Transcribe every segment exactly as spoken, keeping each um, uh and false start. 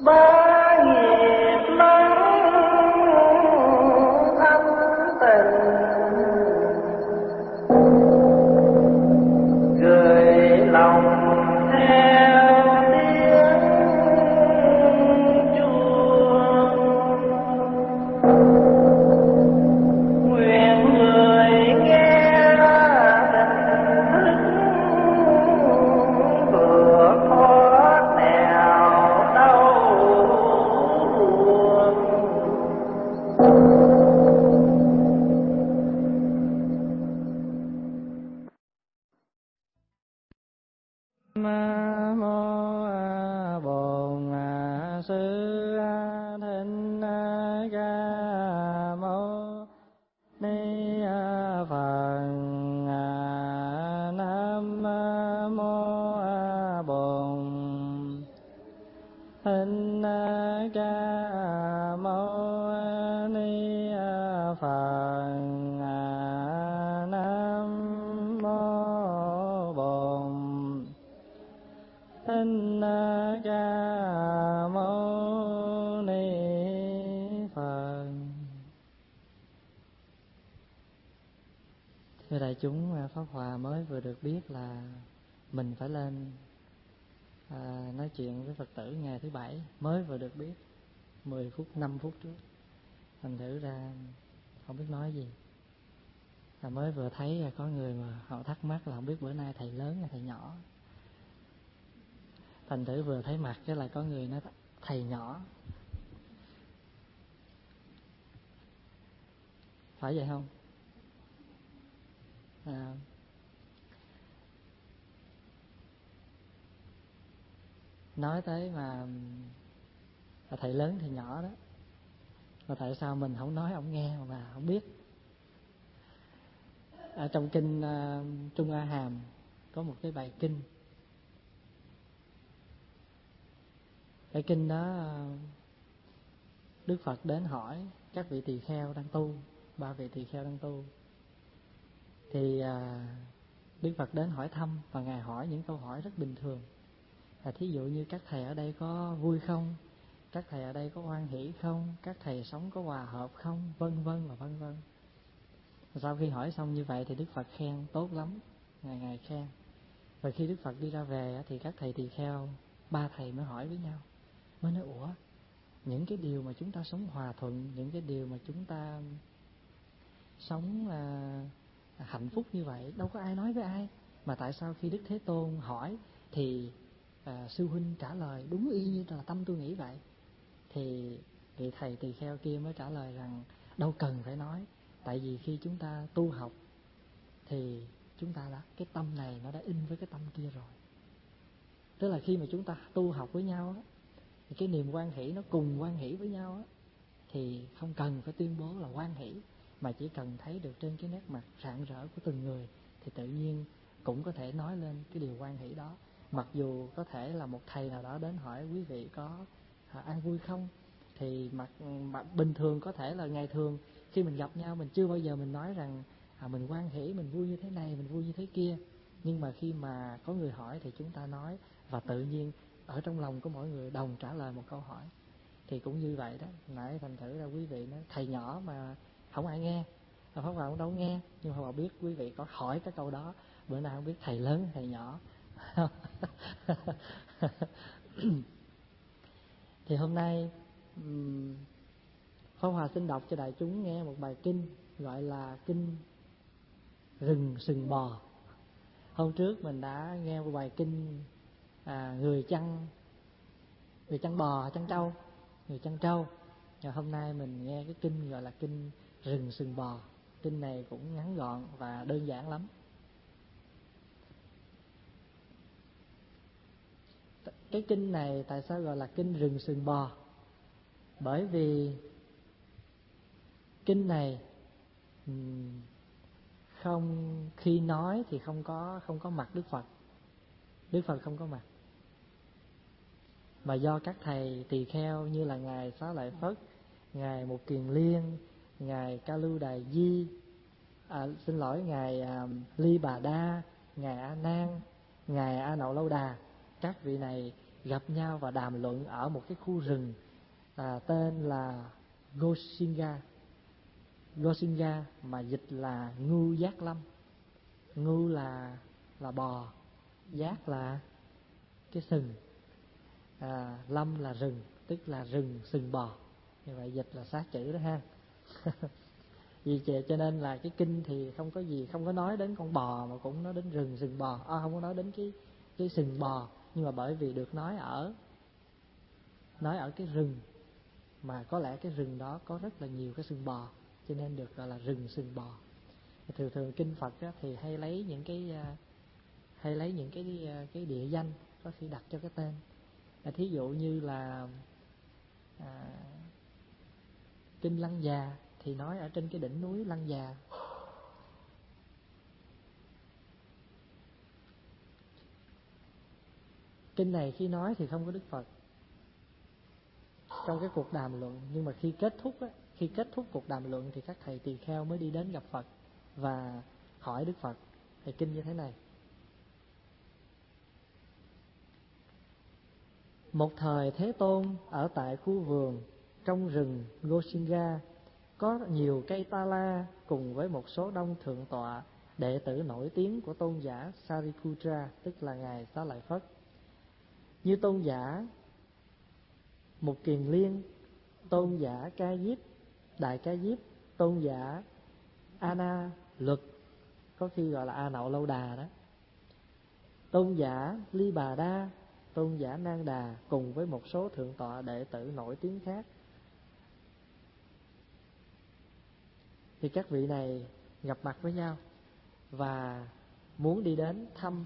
ba nghiệp lắm ân tình, gửi lòng theo tiếng chuông. Nguyện người nghe tình thức vừa thoát nẻo đau buồn. Nam mô Bổn Sư Thích Ca Mâu Ni Phật. Nam mô Bổn Thích Ca Mâu Ni Phật. Nam mô Bổn Thích Ca Mâu Ni Phật. Thưa đại chúng, Pháp Hòa mới vừa được biết là mình phải lên à, nói chuyện với Phật tử ngày thứ bảy, mới vừa được biết mười phút, năm phút trước. Thành thử ra không biết nói gì. À, mới vừa thấy có người mà họ thắc mắc là không biết bữa nay thầy lớn hay thầy nhỏ. Thành thử vừa thấy mặt cái là có người nói thầy nhỏ. Phải vậy không? À, nói tới mà là thầy lớn thầy nhỏ đó, mà tại sao mình không nói ông nghe mà không biết? Ở trong kinh uh, Trung A Hàm có một cái bài kinh. Cái kinh đó uh, Đức Phật đến hỏi các vị tỳ kheo đang tu, ba vị tỳ kheo đang tu. Thì uh, Đức Phật đến hỏi thăm, và Ngài hỏi những câu hỏi rất bình thường. Là thí dụ như các thầy ở đây có vui không? Các thầy ở đây có hoan hỷ không? Các thầy sống có hòa hợp không? Vân vân và vân vân. Sau khi hỏi xong như vậy thì Đức Phật khen tốt lắm, Ngài Ngài khen. Và khi Đức Phật đi ra về thì các thầy tỳ kheo, ba thầy mới hỏi với nhau, mới nói ủa, những cái điều mà chúng ta sống hòa thuận, những cái điều mà chúng ta sống à, hạnh phúc như vậy, đâu có ai nói với ai, mà tại sao khi Đức Thế Tôn hỏi thì à, sư huynh trả lời đúng y như là tâm tôi nghĩ vậy? Thì vị thầy tỳ kheo kia mới trả lời rằng đâu cần phải nói, tại vì khi chúng ta tu học thì chúng ta đã, cái tâm này nó đã in với cái tâm kia rồi. Tức là khi mà chúng ta tu học với nhau á, thì cái niềm hoan hỷ nó cùng hoan hỷ với nhau á, thì không cần phải tuyên bố là hoan hỷ, mà chỉ cần thấy được trên cái nét mặt rạng rỡ của từng người thì tự nhiên cũng có thể nói lên cái điều hoan hỷ đó. Mặc dù có thể là một thầy nào đó đến hỏi quý vị có à, ăn vui không, thì mặt, mặt bình thường có thể là ngày thường khi mình gặp nhau mình chưa bao giờ mình nói rằng à, mình hoan hỷ, mình vui như thế này, mình vui như thế kia. Nhưng mà khi mà có người hỏi thì chúng ta nói, và tự nhiên ở trong lòng của mỗi người đồng trả lời một câu hỏi. Thì cũng như vậy đó. Nãy thành thử ra quý vị nói thầy nhỏ mà không ai nghe, Pháp Hòa cũng đâu nghe, nhưng Pháp Hòa biết quý vị có hỏi cái câu đó. Bữa nay không biết thầy lớn thầy nhỏ. Thì hôm nay Pháp Hòa xin đọc cho đại chúng nghe một bài kinh gọi là kinh Rừng Sừng Bò. Hôm trước mình đã nghe một bài kinh à, người chăn người chăn bò, chăn trâu, người chăn trâu. Và hôm nay mình nghe cái kinh gọi là kinh Rừng Sừng Bò. Kinh này cũng ngắn gọn và đơn giản lắm. Cái kinh này tại sao gọi là kinh Rừng Sừng Bò? Bởi vì kinh này không, khi nói thì không có không có mặt Đức Phật. Đức Phật không có mặt. Mà do các thầy tỳ kheo như là ngài Xá Lợi Phất, ngài Mục Kiền Liên, ngài Ca Lưu Đài Di, à, xin lỗi ngài à, Ly Bà Đa, ngài A Nan, ngài A Nậu Lâu Đà, các vị này gặp nhau và đàm luận ở một cái khu rừng à, tên là Gosinga. Gosinga mà dịch là ngưu giác lâm. Ngưu là là bò, giác là cái sừng, à, lâm là rừng, tức là rừng sừng bò. Như vậy dịch là sát chữ đó ha. Vì vậy cho nên là cái kinh thì không có gì, không có nói đến con bò mà cũng nói đến rừng sừng bò, à, không có nói đến cái cái sừng bò, nhưng mà bởi vì được nói ở nói ở cái rừng mà có lẽ cái rừng đó có rất là nhiều cái sừng bò, cho nên được gọi là rừng sừng bò. Thường thường kinh Phật á, thì hay lấy những cái hay lấy những cái cái địa danh có khi đặt cho cái tên. À, thí dụ như là à, kinh Lăng Già thì nói ở trên cái đỉnh núi Lăng Già. Kinh này khi nói thì không có Đức Phật trong cái cuộc đàm luận, nhưng mà khi kết thúc á, khi kết thúc cuộc đàm luận thì các thầy tỳ kheo mới đi đến gặp Phật và hỏi Đức Phật. Thì kinh như thế này: một thời Thế Tôn ở tại khu vườn trong rừng Gosinga, có nhiều cây ta la cùng với một số đông thượng tọa đệ tử nổi tiếng của tôn giả Sariputra, tức là ngài Xá Lợi Phất, như tôn giả Mục Kiền Liên, tôn giả Ca Diếp, Đại Ca Diếp, tôn giả A Na Luật, có khi gọi là A Nậu Lâu Đà đó, tôn giả Ly Bà Đa, tôn giả Nang Đà cùng với một số thượng tọa đệ tử nổi tiếng khác. Thì các vị này gặp mặt với nhau và muốn đi đến thăm.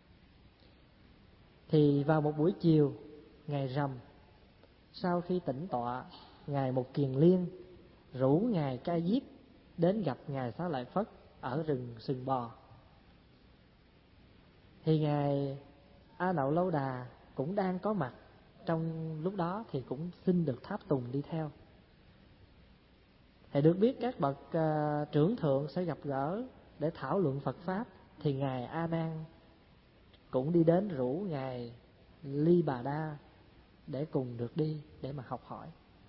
Thì vào một buổi chiều ngày rằm, sau khi tĩnh tọa, ngài Mục Kiền Liên rủ ngài Ca Diếp đến gặp ngài Xá Lợi Phất ở rừng sừng bò. Thì ngài A Nậu Lâu Đà cũng đang có mặt trong lúc đó, thì cũng xin được tháp tùng đi theo. Thì được biết các bậc uh, trưởng thượng sẽ gặp gỡ để thảo luận Phật pháp, thì ngài A Nan cũng đi đến rủ ngài Ly Bà Đa để cùng được đi để mà học hỏi.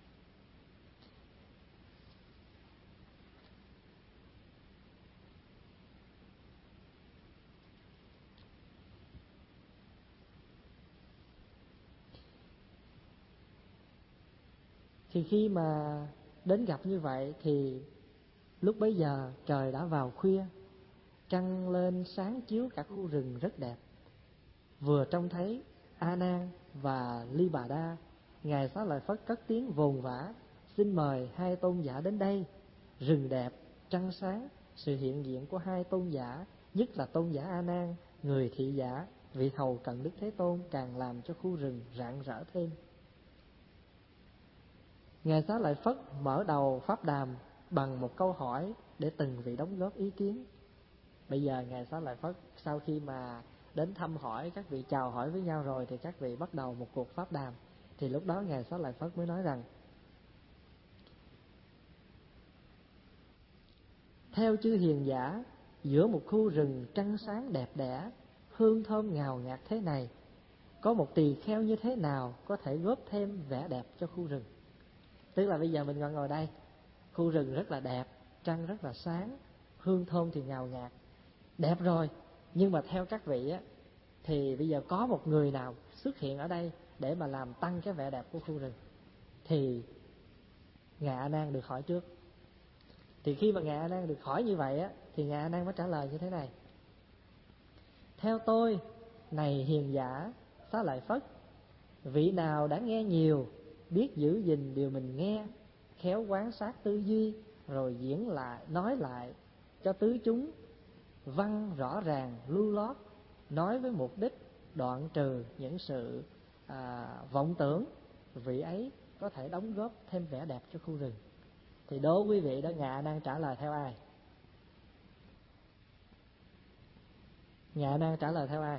Thì khi mà đến gặp như vậy thì lúc bấy giờ trời đã vào khuya, trăng lên sáng chiếu cả khu rừng rất đẹp. Vừa trông thấy A Nan và Ly Bà Đa, ngài Xá Lợi Phất cất tiếng vồn vã: xin mời hai tôn giả đến đây. Rừng đẹp, trăng sáng, sự hiện diện của hai tôn giả, nhất là tôn giả A Nan, người thị giả, vị hầu cận Đức Thế Tôn, càng làm cho khu rừng rạng rỡ thêm. Ngài Xá Lợi Phất mở đầu pháp đàm bằng một câu hỏi để từng vị đóng góp ý kiến. Bây giờ ngài Xá Lợi Phất sau khi mà đến thăm hỏi, các vị chào hỏi với nhau rồi, thì các vị bắt đầu một cuộc pháp đàm. Thì lúc đó ngài Xá Lợi Phất mới nói rằng: theo chư hiền giả, giữa một khu rừng trăng sáng đẹp đẽ, hương thơm ngào ngạt thế này, có một tỳ kheo như thế nào có thể góp thêm vẻ đẹp cho khu rừng? Tức là bây giờ mình ngồi ngồi đây, khu rừng rất là đẹp, trăng rất là sáng, hương thơm thì ngào ngạt, đẹp rồi. Nhưng mà theo các vị á, thì bây giờ có một người nào xuất hiện ở đây để mà làm tăng cái vẻ đẹp của khu rừng? Thì ngài A Nan được hỏi trước. Thì khi mà ngài A Nan được hỏi như vậy á, thì ngài A Nan mới trả lời như thế này: theo tôi, này hiền giả Xá Lợi Phất, vị nào đã nghe nhiều, biết giữ gìn điều mình nghe, khéo quan sát tư duy, rồi diễn lại, nói lại cho tứ chúng văn rõ ràng, lưu lót, nói với mục đích đoạn trừ những sự à, vọng tưởng, vị ấy có thể đóng góp thêm vẻ đẹp cho khu rừng. Thì đố quý vị đó, ngài đang trả lời theo ai? Ngài đang trả lời theo ai?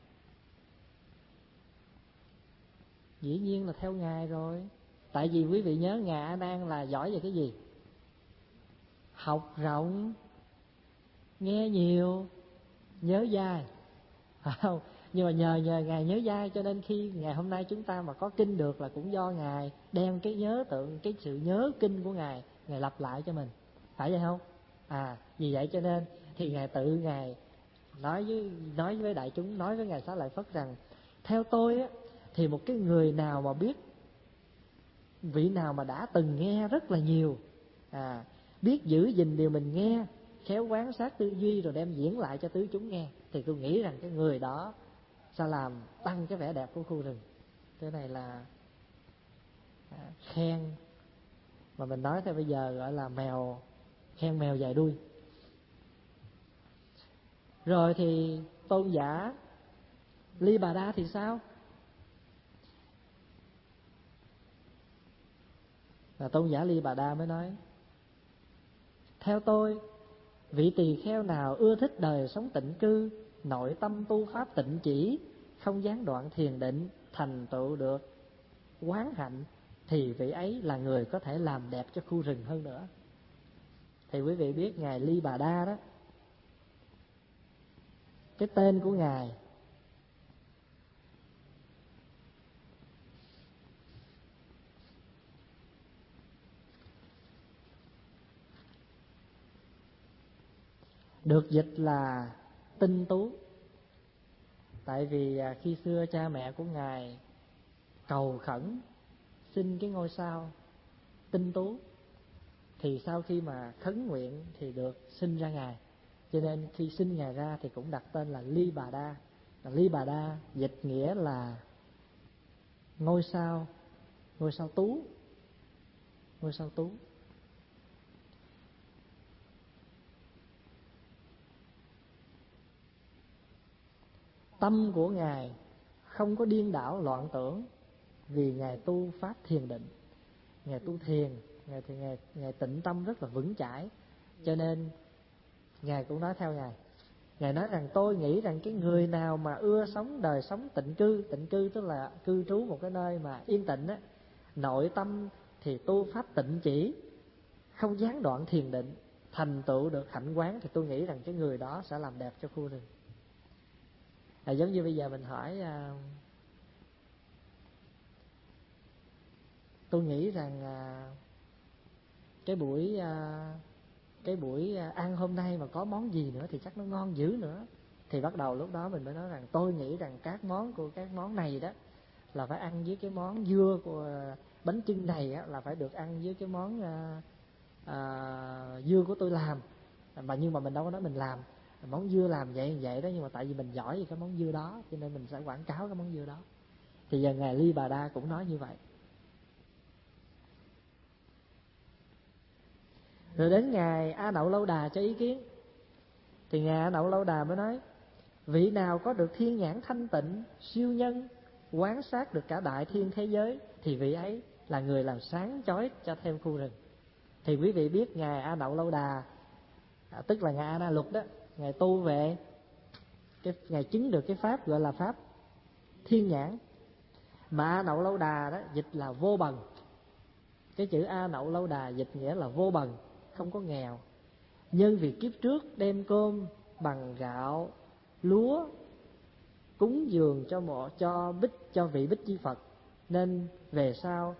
Dĩ nhiên là theo ngài rồi. Tại vì quý vị nhớ ngài A Nan là giỏi về cái gì? Học rộng, nghe nhiều, nhớ dai, phải không? Nhưng mà nhờ nhờ ngài nhớ dai, cho nên khi ngày hôm nay chúng ta mà có kinh được là cũng do ngài đem cái nhớ tượng, cái sự nhớ kinh của ngài, ngài lặp lại cho mình, phải vậy không? À, vì vậy cho nên thì ngài tự ngài nói với nói với đại chúng, nói với ngài Xá Lợi Phất rằng: theo tôi á, thì một cái người nào mà biết, vị nào mà đã từng nghe rất là nhiều, à, biết giữ gìn điều mình nghe, khéo quán sát tư duy rồi đem diễn lại cho tứ chúng nghe, thì tôi nghĩ rằng cái người đó sẽ làm tăng cái vẻ đẹp của khu rừng. Cái này là à, khen mà mình nói theo bây giờ gọi là mèo khen mèo dài đuôi. Rồi thì tôn giả Ly Bà Đa thì sao? Và tôn giả Ly Bà Đa mới nói: theo tôi, vị tỳ kheo nào ưa thích đời sống tịnh cư, nội tâm tu pháp tịnh chỉ, không gián đoạn thiền định, thành tựu được quán hạnh, thì vị ấy là người có thể làm đẹp cho khu rừng hơn nữa. Thì quý vị biết ngài Ly Bà Đa đó, cái tên của ngài được dịch là tinh tú. Tại vì khi xưa cha mẹ của ngài cầu khẩn xin cái ngôi sao tinh tú, thì sau khi mà khấn nguyện thì được sinh ra ngài, cho nên khi sinh ngài ra thì cũng đặt tên là Ly Bà Đa. Ly Bà Đa dịch nghĩa là ngôi sao, ngôi sao tú, ngôi sao tú. Tâm của ngài không có điên đảo loạn tưởng, vì ngài tu pháp thiền định, ngài tu thiền, ngài thì ngài ngài tịnh tâm rất là vững chãi, cho nên ngài cũng nói theo ngài. Ngài nói rằng tôi nghĩ rằng cái người nào mà ưa sống đời sống tịnh cư, tịnh cư tức là cư trú một cái nơi mà yên tĩnh á, nội tâm thì tu pháp tịnh chỉ, không gián đoạn thiền định, thành tựu được hạnh quán, thì tôi nghĩ rằng cái người đó sẽ làm đẹp cho khu rừng. À, giống như bây giờ mình hỏi, à, tôi nghĩ rằng à, cái buổi à, cái buổi ăn hôm nay mà có món gì nữa thì chắc nó ngon dữ nữa. Thì bắt đầu lúc đó mình mới nói rằng tôi nghĩ rằng các món của các món này đó là phải ăn với cái món dưa của bánh chưng này á, là phải được ăn với cái món à, à, dưa của tôi làm. Mà nhưng mà mình đâu có nói mình làm, món dưa làm vậy vậy đó, nhưng mà tại vì mình giỏi về cái món dưa đó cho nên mình sẽ quảng cáo cái món dưa đó. Thì giờ ngài Ly Bà Đa cũng nói như vậy. Rồi đến ngài A Nậu Lâu Đà cho ý kiến, thì ngài A Nậu Lâu Đà mới nói: vị nào có được thiên nhãn thanh tịnh, siêu nhân, quán sát được cả đại thiên thế giới, thì vị ấy là người làm sáng chói cho thêm khu rừng. Thì quý vị biết ngài A Nậu Lâu Đà, à, tức là ngài A Na Luật đó, ngài tu về cái, ngài chứng được cái pháp gọi là pháp thiên nhãn. Mà A Nậu Lâu Đà đó dịch là vô bần. Cái chữ A Nậu Lâu Đà dịch nghĩa là vô bần, không có nghèo. Nhân vì kiếp trước đem cơm bằng gạo lúa cúng dường cho mộ cho bích cho vị Bích Chi Phật, nên về sau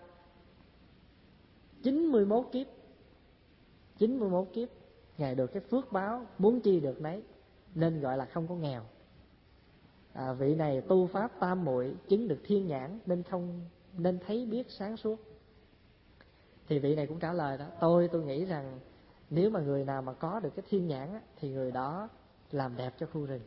chín mươi mốt kiếp chín mươi mốt kiếp ngài được cái phước báo muốn chi được nấy, nên gọi là không có nghèo. À, vị này tu pháp tam muội, chứng được thiên nhãn, nên không nên thấy biết sáng suốt. Thì vị này cũng trả lời đó: tôi tôi nghĩ rằng nếu mà người nào mà có được cái thiên nhãn á, thì người đó làm đẹp cho khu rừng.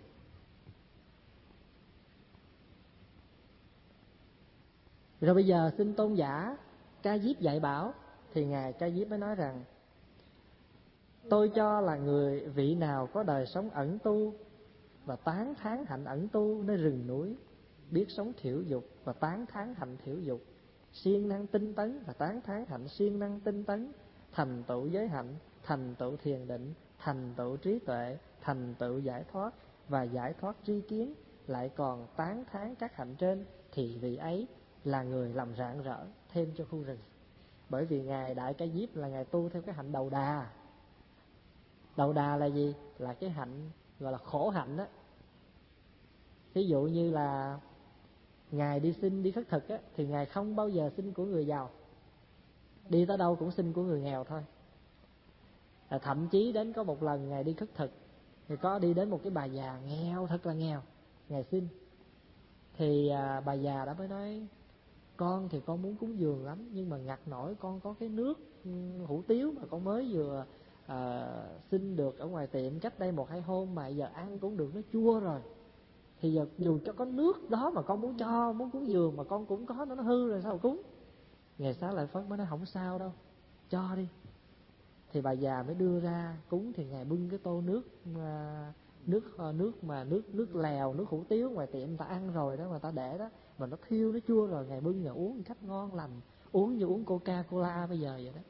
Rồi bây giờ xin tôn giả Ca Diếp dạy bảo, thì ngài Ca Diếp mới nói rằng: tôi cho là người vị nào có đời sống ẩn tu và tán thán hạnh ẩn tu nơi rừng núi, biết sống thiểu dục và tán thán hạnh thiểu dục, siêng năng tinh tấn và tán thán hạnh siêng năng tinh tấn, thành tựu giới hạnh, thành tựu thiền định, thành tựu trí tuệ, thành tựu giải thoát và giải thoát tri kiến, lại còn tán thán các hạnh trên, thì vị ấy là người làm rạng rỡ thêm cho khu rừng. Bởi vì ngài Đại Ca Diếp là ngài tu theo cái hạnh đầu đà. Đầu đà là gì? Là cái hạnh gọi là khổ hạnh đó. thí dụ như là ngài đi xin, đi khất thực á, thì ngài không bao giờ xin của người giàu, đi tới đâu cũng xin của người nghèo thôi. À, thậm chí đến có một lần ngài đi khất thực thì có đi đến một cái bà già nghèo, thật là nghèo, ngài xin. Thì à, bà già đã mới nói: con thì con muốn cúng dường lắm, nhưng mà ngặt nổi con có cái nước hủ tiếu mà con mới vừa à, xin được ở ngoài tiệm cách đây một hai hôm, mà giờ ăn cũng được, nó chua rồi. Thì giờ dù cho có nước đó mà con muốn cho, muốn cúng dường mà con cũng có, nó nó hư rồi sao mà cúng. Ngài Xá Lợi Phất mới nói: không sao đâu, cho đi. Thì bà già mới đưa ra cúng. Thì ngài bưng cái tô nước à, nước nước mà nước nước lèo, nước hủ tiếu ngoài tiệm người ta ăn rồi đó, mà ta để đó mà nó thiêu, nó chua rồi, ngài bưng ngài uống một cách ngon lành, uống như uống Coca Cola bây giờ vậy đó.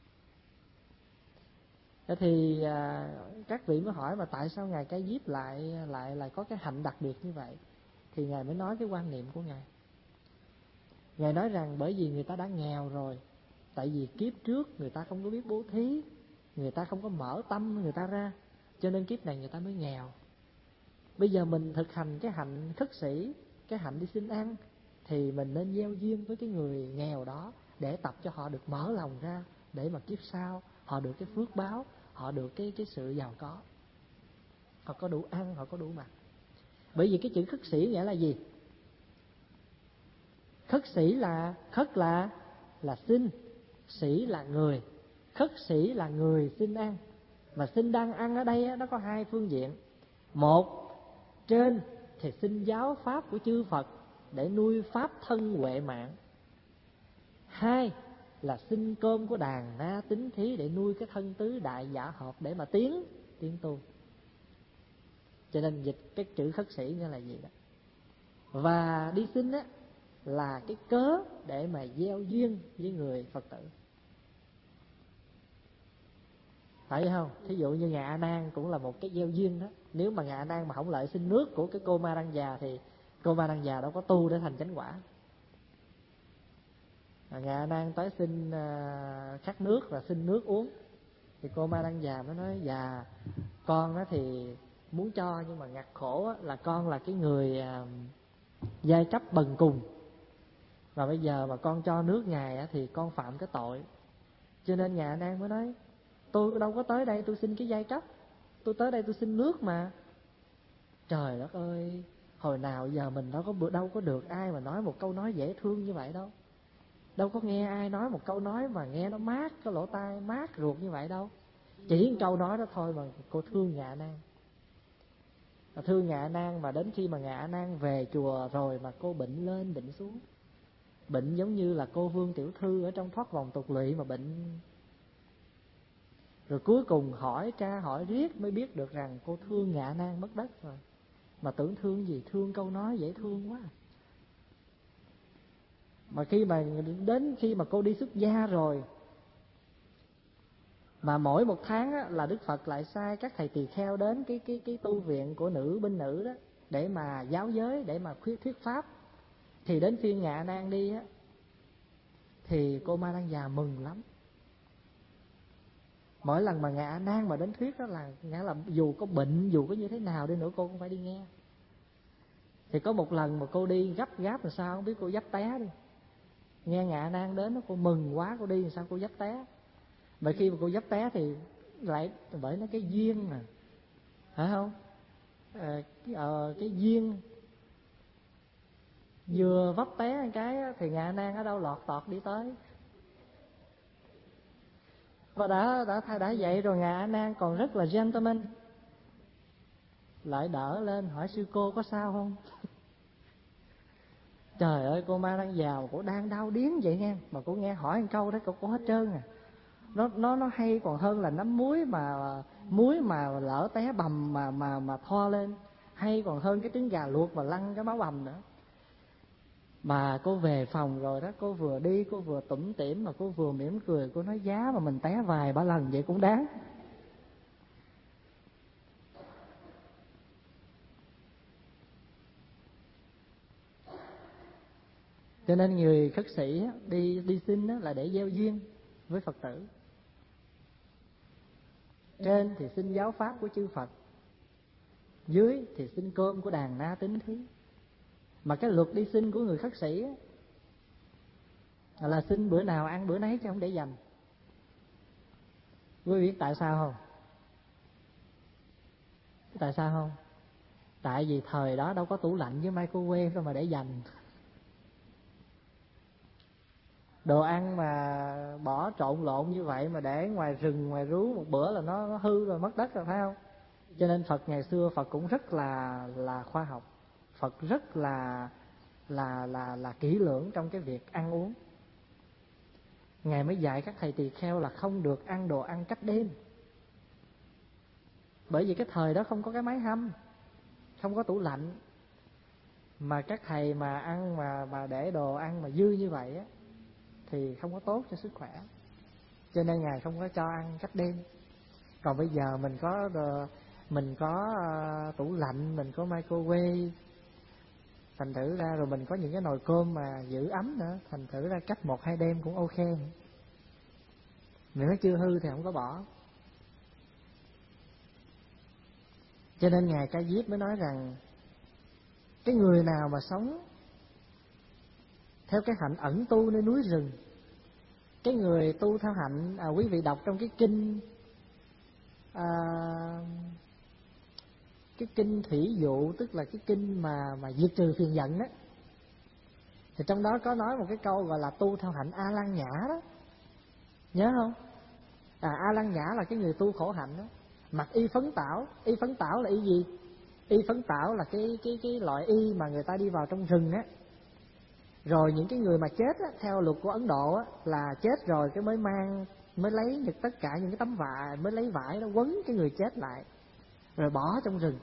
Thế thì à, các vị mới hỏi mà tại sao ngài Ca Diếp lại lại lại có cái hạnh đặc biệt như vậy? Thì ngài mới nói cái quan niệm của ngài. Ngài nói rằng bởi vì người ta đã nghèo rồi, tại vì kiếp trước người ta không có biết bố thí, người ta không có mở tâm người ta ra, cho nên kiếp này người ta mới nghèo. Bây giờ mình thực hành cái hạnh khất sĩ, cái hạnh đi xin ăn, thì mình nên gieo duyên với cái người nghèo đó để tập cho họ được mở lòng ra, để mà kiếp sau họ được cái phước báo, họ được cái cái sự giàu có, họ có đủ ăn, họ có đủ mặc. Bởi vì cái chữ khất sĩ nghĩa là gì? Khất sĩ là khất là là xin, sĩ là người, khất sĩ là người xin ăn. Mà xin đang ăn ở đây nó có hai phương diện. Một, trên thì xin giáo pháp của chư Phật để nuôi pháp thân huệ mạng. Hai là xin cơm của đàn na tín thí để nuôi cái thân tứ đại giả hợp để mà tiến tiến tu. Cho nên dịch cái chữ khất sĩ nghĩa là gì đó. Và đi xin á là cái cớ để mà gieo duyên với người Phật tử, phải không? Thí dụ như ngài A Nan cũng là một cái gieo duyên đó. Nếu mà ngài A Nan mà không lại xin nước của cái cô Ma Đăng Già thì cô Ma Đăng Già đâu có tu để thành chánh quả. Ngài A Nan tới xin uh, khát nước và xin nước uống, thì cô Ma Đăng Già mới nói: dạ con đó thì muốn cho, nhưng mà ngặt khổ là con là cái người uh, giai cấp bần cùng, và bây giờ mà con cho nước ngài thì con phạm cái tội. Cho nên ngài A Nan mới nói: tôi đâu có tới đây tôi xin cái giai cấp, tôi tới đây tôi xin nước mà. Trời đất ơi, hồi nào giờ mình đâu có đâu có được ai mà nói một câu nói dễ thương như vậy đâu. Đâu có nghe ai nói một câu nói mà nghe nó mát cái lỗ tai, mát ruột như vậy đâu. Chỉ một câu nói đó thôi mà cô thương ngài A Nan. Thương ngài A Nan mà đến khi mà ngài A Nan về chùa rồi mà cô bệnh lên bệnh xuống. Bệnh giống như là cô Vương Tiểu Thư ở trong Thoát Vòng Tục Lụy mà bệnh. Rồi cuối cùng hỏi tra hỏi riết mới biết được rằng cô thương ngài A Nan mất đất rồi. Mà tưởng thương gì, thương câu nói dễ thương quá. Mà khi mà đến khi mà cô đi xuất gia rồi, mà mỗi một tháng á, là Đức Phật lại sai các thầy tỳ kheo đến cái cái cái tu viện của nữ binh nữ đó để mà giáo giới, để mà thuyết thuyết pháp. Thì đến phiên ngài A Nan đi á, thì cô Ma Đăng Già mừng lắm. Mỗi lần mà ngài A Nan mà đến thuyết đó là nghĩa là dù có bệnh, dù có như thế nào đi nữa cô cũng phải đi nghe. Thì có một lần mà cô đi gấp gáp làm sao không biết, cô dấp té đi. Nghe ngài A Nan đến cô mừng quá, cô đi làm sao cô dấp té. Mà khi mà cô dấp té thì lại bởi nó cái duyên mà, phải không? À, cái, ờ, cái duyên vừa vấp té một cái thì ngài A Nan ở đâu lọt tọt đi tới. Và đã đã đã vậy rồi ngài A Nan còn rất là gentleman, lại đỡ lên hỏi sư cô có sao không. Trời ơi, cô Ma Đăng Già cô đang đau điếng vậy nghe, mà cô nghe hỏi một câu đó cô có hết trơn à. Nó nó nó hay còn hơn là nắm muối mà muối mà lỡ té bầm mà mà mà tho lên, hay còn hơn cái trứng gà luộc mà lăn cái máu bầm nữa. Mà cô về phòng rồi đó, cô vừa đi cô vừa tủm tỉm mà cô vừa mỉm cười, cô nói giá mà mình té vài ba lần vậy cũng đáng. Cho nên người khất sĩ đi đi xin là để gieo duyên với Phật tử. Trên thì xin giáo pháp của chư Phật, dưới thì xin cơm của đàn na tín thí. Mà cái luật đi sinh của người khất sĩ là xin bữa nào ăn bữa nấy chứ không để dành. Quý vị biết tại sao không? Tại sao không? Tại vì thời đó đâu có tủ lạnh với microwave đâu mà để dành. Đồ ăn mà bỏ trộn lộn như vậy mà để ngoài rừng ngoài rú một bữa là nó, nó hư rồi, mất đất rồi, phải không? Cho nên Phật ngày xưa Phật cũng rất là là khoa học. Phật rất là là là là kỹ lưỡng trong cái việc ăn uống. Ngài mới dạy các thầy tỳ kheo là không được ăn đồ ăn cách đêm. Bởi vì cái thời đó không có cái máy hâm, không có tủ lạnh. Mà các thầy mà ăn mà mà để đồ ăn mà dư như vậy á thì không có tốt cho sức khỏe. Cho nên Ngài không có cho ăn cách đêm. Còn bây giờ mình có mình có uh, tủ lạnh, mình có microwave, thành thử ra rồi mình có những cái nồi cơm mà giữ ấm nữa, thành thử ra cách một hai đêm cũng ok. Nếu nó chưa hư thì không có bỏ. Cho nên Ngài Ca Diếp mới nói rằng cái người nào mà sống theo cái hạnh ẩn tu nơi núi rừng, cái người tu theo hạnh, à, quý vị đọc trong cái kinh à, cái kinh Thủy Dụ, tức là cái kinh mà mà diệt trừ phiền giận đó, thì trong đó có nói một cái câu gọi là tu theo hạnh A Lăng Nhã đó, nhớ không? À, A Lăng Nhã là cái người tu khổ hạnh đó. Mặc y phấn tảo. Y phấn tảo là y gì? Y phấn tảo là cái cái cái loại y mà người ta đi vào trong rừng á. Rồi những cái người mà chết á, theo luật của Ấn Độ á, là chết rồi cái mới mang, mới lấy được tất cả những cái tấm vải, mới lấy vải nó quấn cái người chết lại, rồi bỏ trong rừng,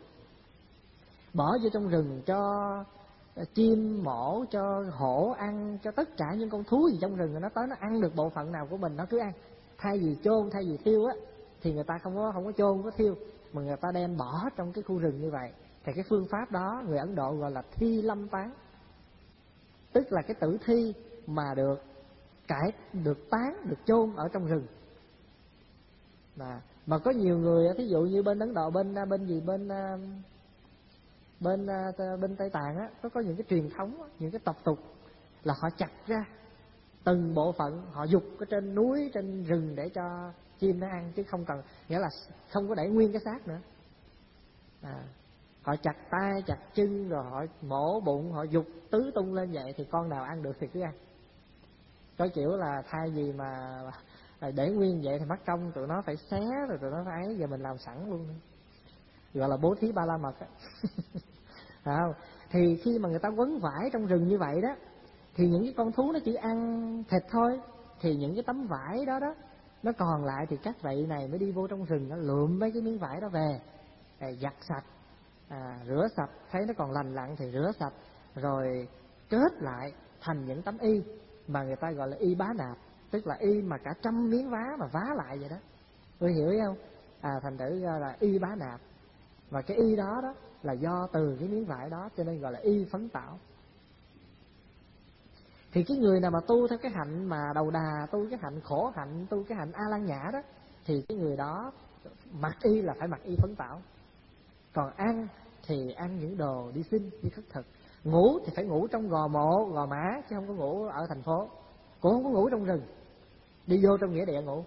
bỏ vô trong rừng cho chim mổ, cho hổ ăn, cho tất cả những con thú gì trong rừng, nó tới nó ăn được bộ phận nào của mình nó cứ ăn. Thay vì chôn, thay vì thiêu á, thì người ta không có không có chôn, không có thiêu, mà người ta đem bỏ trong cái khu rừng như vậy. Thì cái phương pháp đó người Ấn Độ gọi là thi lâm tán, tức là cái tử thi mà được cải, được tán, được chôn ở trong rừng. Mà, mà có nhiều người, thí dụ như bên Ấn Độ, bên bên gì bên bên bên Tây Tạng á, có có những cái truyền thống, những cái tập tục là họ chặt ra từng bộ phận, họ dục ở trên núi, trên rừng để cho chim nó ăn, chứ không cần, nghĩa là không có để nguyên cái xác nữa. À, họ chặt tay, chặt chân, rồi họ mổ bụng, họ dục tứ tung lên vậy, thì con nào ăn được thì cứ ăn. Có kiểu là thay vì mà để nguyên vậy thì mất công tụi nó phải xé, rồi tụi nó phải ấy, giờ mình làm sẵn luôn, gọi là bố thí ba la mật á. À, thì khi mà người ta quấn vải trong rừng như vậy đó, thì những cái con thú nó chỉ ăn thịt thôi, thì những cái tấm vải đó đó nó còn lại thì các vị này mới đi vô trong rừng, nó lượm mấy cái miếng vải đó về, giặt sạch, à, rửa sạch, thấy nó còn lành lặn thì rửa sạch, rồi kết lại thành những tấm y mà người ta gọi là y bá nạp, tức là y mà cả trăm miếng vá mà vá lại vậy đó. Tôi hiểu không? À, thành thử ra là y bá nạp. Và cái y đó đó là do từ cái miếng vải đó, cho nên gọi là y phấn tảo. Thì cái người nào mà tu theo cái hạnh mà đầu đà, tu cái hạnh khổ hạnh, tu cái hạnh A Lăng Nhã đó, thì cái người đó mặc y là phải mặc y phấn tảo. Còn ăn thì ăn những đồ đi sinh, đi khất thực. Ngủ thì phải ngủ trong gò mộ, gò mã, chứ không có ngủ ở thành phố, cũng không có ngủ trong rừng, đi vô trong nghĩa địa ngủ.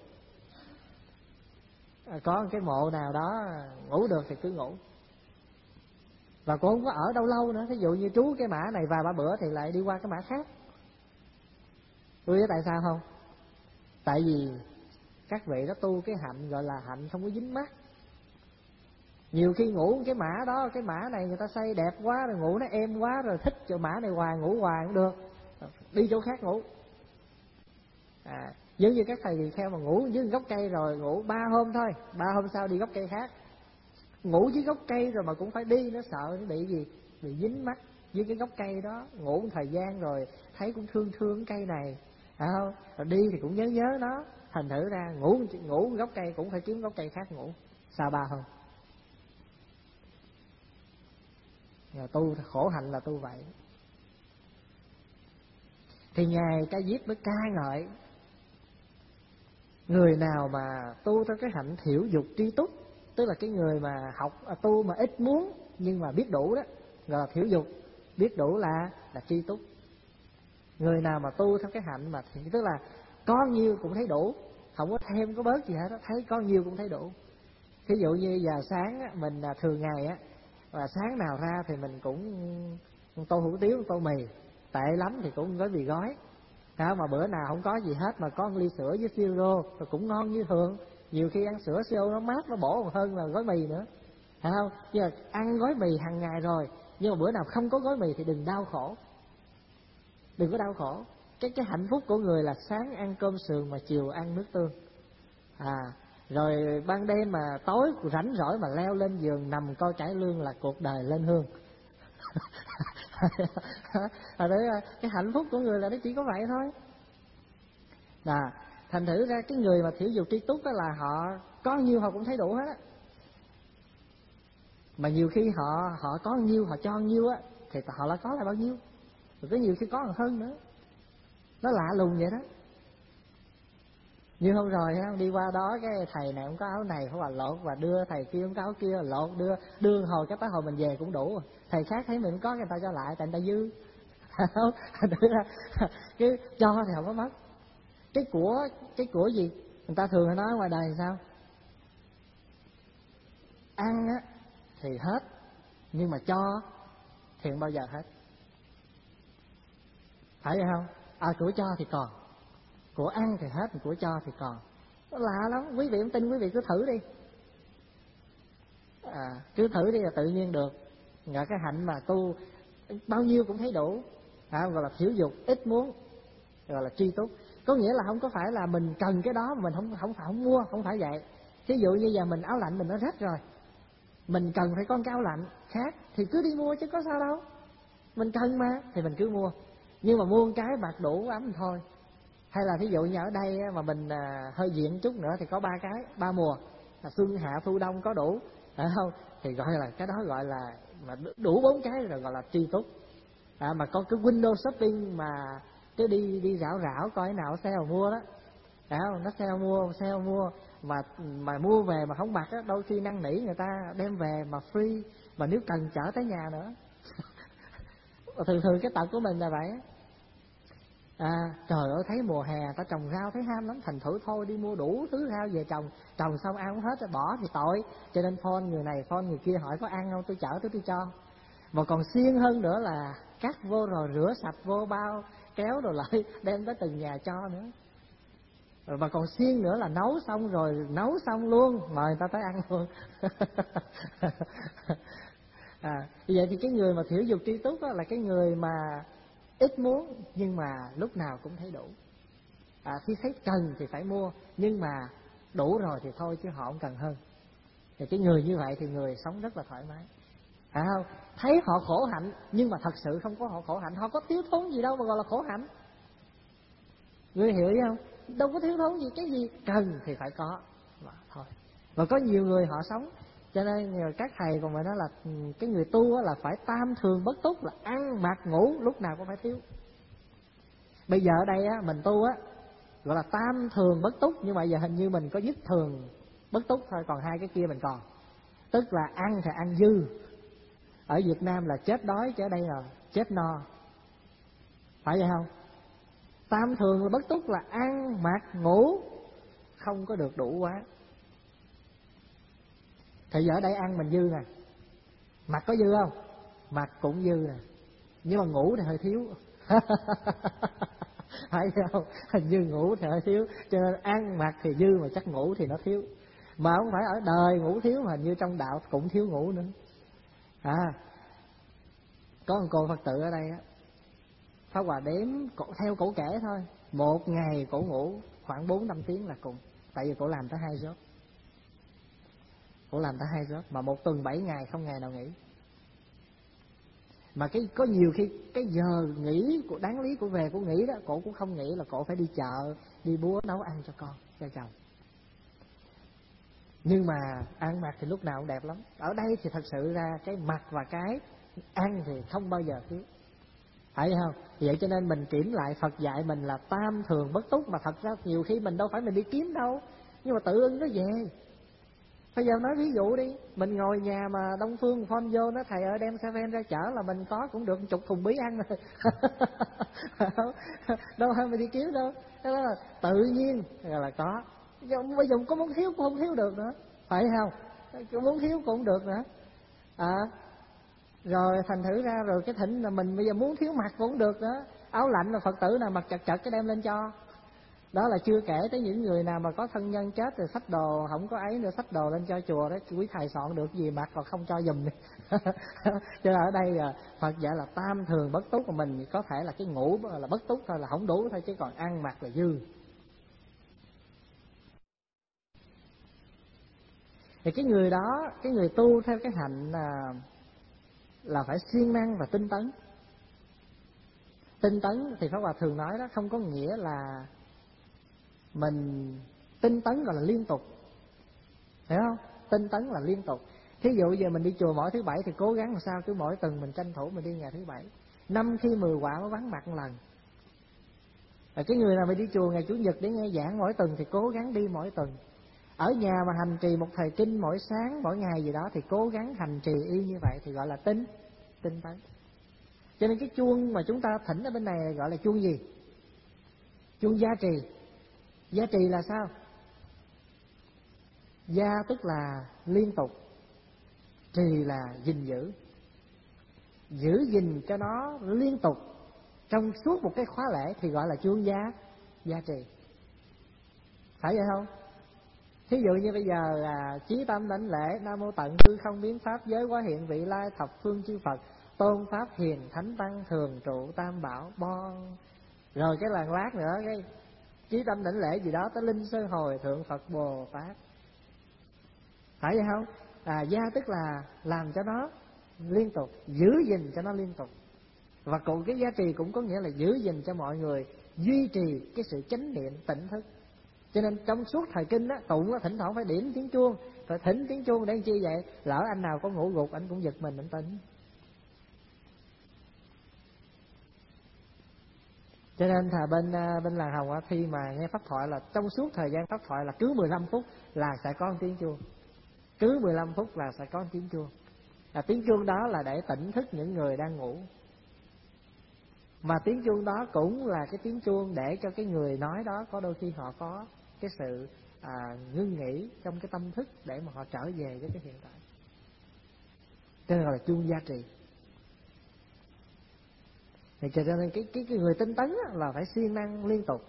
À, có cái mộ nào đó ngủ được thì cứ ngủ. Và cũng không có ở đâu lâu nữa. Ví dụ như trú cái mã này vài ba bữa thì lại đi qua cái mã khác. Tôi biết tại sao không? Tại vì các vị đó tu cái hạnh gọi là hạnh không có dính mắc. Nhiều khi ngủ cái mã đó, cái mã này người ta xây đẹp quá, rồi ngủ nó êm quá, rồi thích chỗ mã này hoài, ngủ hoài cũng được, đi chỗ khác ngủ. À, giống như các thầy tỳ kheo mà ngủ dưới gốc cây rồi ngủ ba hôm thôi, ba hôm sau đi gốc cây khác. Ngủ dưới gốc cây rồi mà cũng phải đi, nó sợ nó bị gì, bị dính mắt dưới cái gốc cây đó. Ngủ một thời gian rồi thấy cũng thương thương cây này, phải không? Rồi đi thì cũng nhớ nhớ nó, thành thử ra ngủ ngủ gốc cây cũng phải kiếm gốc cây khác ngủ. Sao ba hôm? Rồi tu khổ hạnh là tu vậy. Thì Ngài Ca Diếp mới ca ngợi người nào mà tu theo cái hạnh thiểu dục tri túc, tức là cái người mà học tu mà ít muốn nhưng mà biết đủ đó, gọi là thiểu dục. Biết đủ là là tri túc. Người nào mà tu theo cái hạnh mà thì tức là có nhiêu cũng thấy đủ, không có thêm có bớt gì hết đó, thấy có nhiêu cũng thấy đủ. Ví dụ như giờ sáng á, mình thường ngày á, và sáng nào ra thì mình cũng tô hủ tiếu, tô mì, tệ lắm thì cũng gói mì gói. Đó, mà bữa nào không có gì hết mà có một ly sữa với siro rồi cũng ngon như thường. Nhiều khi ăn sữa siro nó mát, nó bổ còn hơn là gói mì nữa, phải không? Nhưng mà ăn gói mì hàng ngày rồi, nhưng mà bữa nào không có gói mì thì đừng đau khổ, đừng có đau khổ. Cái cái hạnh phúc của người là sáng ăn cơm sườn mà chiều ăn nước tương, à rồi ban đêm mà tối rảnh rỗi mà leo lên giường nằm coi cải lương là cuộc đời lên hương. À, đấy, cái hạnh phúc của người là nó chỉ có vậy thôi. À, thành thử ra cái người mà thiểu dục tri túc đó là họ có nhiêu họ cũng thấy đủ hết á. Mà nhiều khi họ họ có nhiêu họ cho nhiêu á thì họ lại có là bao nhiêu, rồi có nhiều khi có còn hơn nữa. Nó lạ lùng vậy đó. Như hôm rồi đi qua đó cái thầy này không có áo này phải là lột, và đưa thầy kia không có áo kia lột, đưa đưa hồi cái tới hồi mình về cũng đủ. Thầy khác thấy mình không có, người ta cho lại tại người ta dư. Không, cái cho thì không có mất. Cái của cái của gì người ta thường nói ngoài đời sao? Ăn á thì hết, nhưng mà cho thì không bao giờ hết, phải vậy không? À, của cho thì còn, của ăn thì hết, của cho thì còn. Nó lạ lắm, quý vị không tin quý vị cứ thử đi, à, cứ thử đi là tự nhiên được. Ngờ cái hạnh mà tu bao nhiêu cũng thấy đủ, à, gọi là thiểu dục ít muốn, gọi là tri túc. Có nghĩa là không có phải là mình cần cái đó mà mình không không phải không mua, không phải vậy. Ví dụ như giờ mình áo lạnh mình nó rách rồi, mình cần phải có cái áo lạnh khác thì cứ đi mua chứ có sao đâu. Mình cần mà thì mình cứ mua, nhưng mà mua cái mặc đủ ấm thôi. Hay là ví dụ như ở đây mà mình à, hơi diện chút nữa thì có ba cái, ba mùa là xuân hạ thu đông có đủ, phải không? Thì gọi là cái đó gọi là mà đủ bốn cái rồi gọi là tri túc. À, mà có cái window shopping mà cứ đi đi rảo rảo coi cái nào sale mua đó, phải không? Nó sale mua sale mua mà mà mua về mà không mặc á, đôi khi năn nỉ người ta đem về mà free, mà nếu cần chở tới nhà nữa. Thường thường cái tật của mình là vậy. À, trời ơi thấy mùa hè ta trồng rau thấy ham lắm, thành thử thôi đi mua đủ thứ rau về trồng, trồng xong ăn không hết rồi bỏ thì tội, cho nên phone người này phone người kia hỏi có ăn không, tôi chở tôi tôi cho. Mà còn siêng hơn nữa là cắt vô rồi rửa sạch vô bao kéo rồi lại đem tới từng nhà cho nữa. Rồi mà còn siêng nữa là nấu xong rồi nấu xong luôn mời người ta tới ăn luôn. À, vậy thì cái người mà thiểu dục tri túc đó là cái người mà ít muốn nhưng mà lúc nào cũng thấy đủ. À, khi thấy cần thì phải mua, nhưng mà đủ rồi thì thôi chứ họ không cần hơn. Thì cái người như vậy thì người sống rất là thoải mái. À, không? Thấy họ khổ hạnh nhưng mà thật sự không có họ khổ hạnh, họ có thiếu thốn gì đâu mà gọi là khổ hạnh. Ngươi hiểu không? Đâu có thiếu thốn gì, cái gì cần thì phải có mà thôi. Và có nhiều người họ sống, cho nên các thầy còn phải nói là cái người tu là phải tam thường bất túc, là ăn mặc ngủ lúc nào cũng phải thiếu. Bây giờ ở đây á, mình tu á gọi là tam thường bất túc, nhưng mà giờ hình như mình có nhất thường bất túc thôi, còn hai cái kia mình còn. Tức là ăn thì ăn dư. Ở Việt Nam là chết đói, chứ ở đây là chết no, phải vậy không? Tam thường là bất túc là ăn mặc ngủ không có được đủ quá. Thì giờ ở đây ăn mình dư nè, mặc có dư không? Mặc cũng dư nè, nhưng mà ngủ thì hơi thiếu. Phải không? Hình như ngủ thì hơi thiếu, cho nên ăn mặc thì dư mà chắc ngủ thì nó thiếu. Mà không phải ở đời ngủ thiếu, mà hình như trong đạo cũng thiếu ngủ nữa. À, có một cô Phật tử ở đây á, Pháp Hòa đếm theo cổ kể thôi, một ngày cổ ngủ khoảng bốn năm tiếng là cùng. Tại vì cổ làm tới hai job, cổ làm tới hai job mà một tuần bảy ngày không ngày nào nghỉ. Mà cái có nhiều khi cái giờ nghỉ của đáng lý của về của nghỉ đó, cổ cũng không nghỉ, là cổ phải đi chợ, đi búa nấu ăn cho con, cho chồng. Nhưng mà ăn mặc thì lúc nào cũng đẹp lắm. Ở đây thì thật sự ra cái mặc và cái ăn thì không bao giờ thiếu, phải không? Vậy cho nên mình kiểm lại Phật dạy mình là tam thường bất túc, mà thật ra nhiều khi mình đâu phải mình đi kiếm đâu, nhưng mà tự ưng nó về. Bây giờ nói ví dụ đi, mình ngồi nhà mà Đông Phương phone vô nó thầy ơi đem Seven ra chở là mình có cũng được chục thùng bí ăn rồi. Đâu phải mình đi kiếm đâu. Đó là tự nhiên là có. Bây giờ có muốn thiếu cũng không thiếu được nữa, phải không? Có muốn thiếu cũng không được nữa. À, rồi thành thử ra rồi cái thỉnh là mình bây giờ muốn thiếu mặc cũng không được nữa. Áo lạnh là Phật tử nào mặc chật chật cái đem lên cho. Đó là chưa kể tới những người nào mà có thân nhân chết rồi xách đồ không có ấy nữa, xách đồ lên cho chùa đó, quý thầy soạn được gì mặc còn không cho giùm. Cho nên ở đây là Phật dạy là tam thường bất túc của mình, có thể là cái ngủ là bất túc thôi, là không đủ thôi, chứ còn ăn mặc là dư. Thì cái người đó, cái người tu theo cái hạnh là là phải siêng năng và tinh tấn. Tinh tấn thì Pháp Hòa thường nói đó, không có nghĩa là mình tinh tấn gọi là liên tục, hiểu không? Tinh tấn là liên tục. Thí dụ giờ mình đi chùa mỗi thứ bảy thì cố gắng làm sao cứ mỗi tuần mình tranh thủ mình đi ngày thứ bảy, năm khi mười quả mới vắng mặt một lần. Rồi cái người nào mà đi chùa ngày chủ nhật để nghe giảng mỗi tuần thì cố gắng đi mỗi tuần. Ở nhà mà hành trì một thời kinh mỗi sáng mỗi ngày gì đó thì cố gắng hành trì y như vậy thì gọi là tinh tinh tấn. Cho nên cái chuông mà chúng ta thỉnh ở bên này gọi là chuông gì? Chuông gia trì. Gia trì là sao? Gia tức là liên tục, trì là gìn giữ. Giữ gìn cho nó liên tục trong suốt một cái khóa lễ thì gọi là chuông gia gia trì. Phải vậy không? Thí dụ như bây giờ là chí tâm đảnh lễ Nam mô tận hư không biến pháp giới quá hiện vị lai thập phương chư Phật tôn pháp hiền thánh tăng thường trụ tam bảo bon. Rồi cái làng lát nữa cái chí tâm đảnh lễ gì đó tới linh sơ hồi thượng Phật Bồ Tát. Phải vậy không? À, gia tức là làm cho nó liên tục, giữ gìn cho nó liên tục. Và cùng cái giá trị cũng có nghĩa là giữ gìn cho mọi người duy trì cái sự chánh niệm tỉnh thức. Cho nên trong suốt thời kinh á, tụng á, thỉnh thoảng phải điểm tiếng chuông, phải thỉnh tiếng chuông để làm chi vậy? Lỡ anh nào có ngủ gục anh cũng giật mình anh tỉnh. Cho nên thà bên bên làng Hồng á, khi mà nghe pháp thoại là trong suốt thời gian pháp thoại là cứ mười lăm phút là sẽ có một tiếng chuông, cứ mười lăm phút là sẽ có một tiếng chuông. À, tiếng chuông đó là để tỉnh thức những người đang ngủ, mà tiếng chuông đó cũng là cái tiếng chuông để cho cái người nói đó có đôi khi họ có cái sự à, ngưng nghỉ trong cái tâm thức để mà họ trở về với cái hiện tại. Cho nên gọi là chuông gia trì. Thì cho nên cái cái, cái người tinh tấn là phải siêng năng liên tục,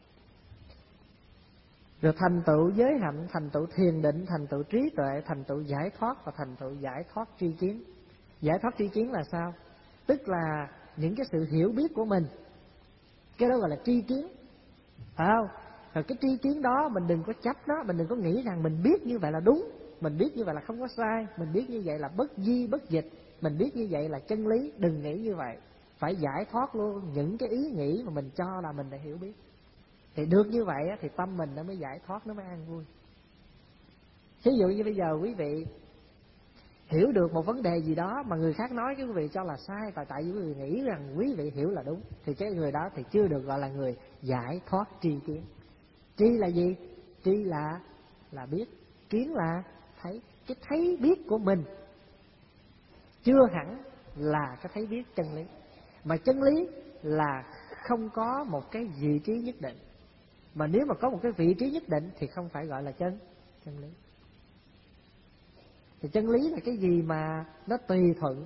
rồi thành tựu giới hạnh, thành tựu thiền định, thành tựu trí tuệ, thành tựu giải thoát và thành tựu giải thoát tri kiến. Giải thoát tri kiến là sao? Tức là những cái sự hiểu biết của mình, cái đó gọi là tri kiến, phải không? Rồi cái tri kiến đó mình đừng có chấp nó, mình đừng có nghĩ rằng mình biết như vậy là đúng, mình biết như vậy là không có sai, mình biết như vậy là bất di bất dịch, mình biết như vậy là chân lý. Đừng nghĩ như vậy, phải giải thoát luôn những cái ý nghĩ mà mình cho là mình đã hiểu biết. Thì được như vậy thì tâm mình nó mới giải thoát, nó mới an vui. Ví dụ như bây giờ quý vị hiểu được một vấn đề gì đó mà người khác nói cái quý vị cho là sai, và tại vì quý vị nghĩ rằng quý vị hiểu là đúng, thì cái người đó thì chưa được gọi là người giải thoát tri kiến. Tri là gì? Tri là là biết, kiến là thấy. Cái thấy biết của mình chưa hẳn là cái thấy biết chân lý, mà chân lý là không có một cái vị trí nhất định, mà nếu mà có một cái vị trí nhất định thì không phải gọi là chân chân lý. Thì chân lý là cái gì mà nó tùy thuận,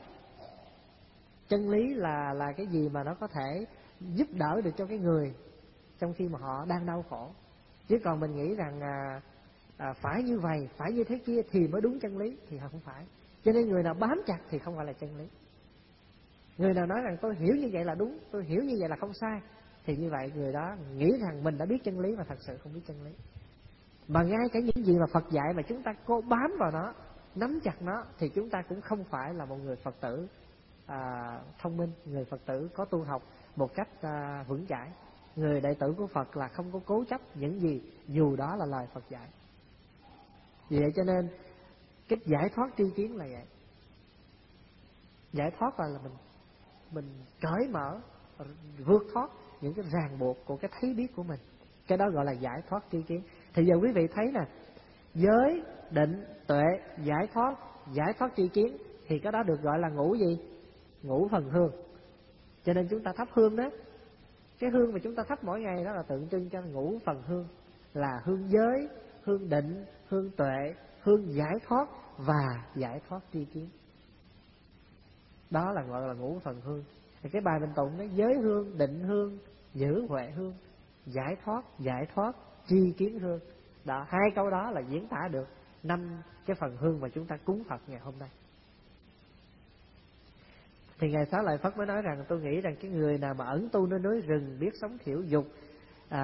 chân lý là là cái gì mà nó có thể giúp đỡ được cho cái người trong khi mà họ đang đau khổ. Chứ còn mình nghĩ rằng à, à, phải như vậy, phải như thế kia thì mới đúng chân lý thì không phải. Cho nên người nào bám chặt thì không phải là chân lý. Người nào nói rằng tôi hiểu như vậy là đúng, tôi hiểu như vậy là không sai, thì như vậy người đó nghĩ rằng mình đã biết chân lý mà thật sự không biết chân lý. Mà ngay cả những gì mà Phật dạy mà chúng ta cố bám vào nó, nắm chặt nó, thì chúng ta cũng không phải là một người Phật tử à, thông minh, người Phật tử có tu học một cách à, vững chãi. Người đệ tử của Phật là không có cố chấp những gì dù đó là lời Phật dạy. Vì vậy cho nên cái giải thoát tri kiến là vậy. Giải thoát là, là mình mình cởi mở, vượt thoát những cái ràng buộc của cái thấy biết của mình. Cái đó gọi là giải thoát tri kiến. Thì giờ quý vị thấy nè, giới, định, tuệ, giải thoát, giải thoát tri kiến, thì cái đó được gọi là ngũ gì? Ngũ phần hương. Cho nên chúng ta thắp hương đó, cái hương mà chúng ta thắp mỗi ngày đó là tượng trưng cho ngũ phần hương, là hương giới, hương định, hương tuệ, hương giải thoát và giải thoát tri kiến. Đó là gọi là ngũ phần hương. Thì cái bài mình tụng đó, giới hương, định hương, giữ huệ hương, giải thoát, giải thoát, tri kiến hương. Đó, hai câu đó là diễn tả được năm cái phần hương mà chúng ta cúng Phật ngày hôm nay. Thì Ngài Xá Lợi Phất mới nói rằng tôi nghĩ rằng cái người nào mà ẩn tu nơi núi rừng, biết sống thiểu dục, à,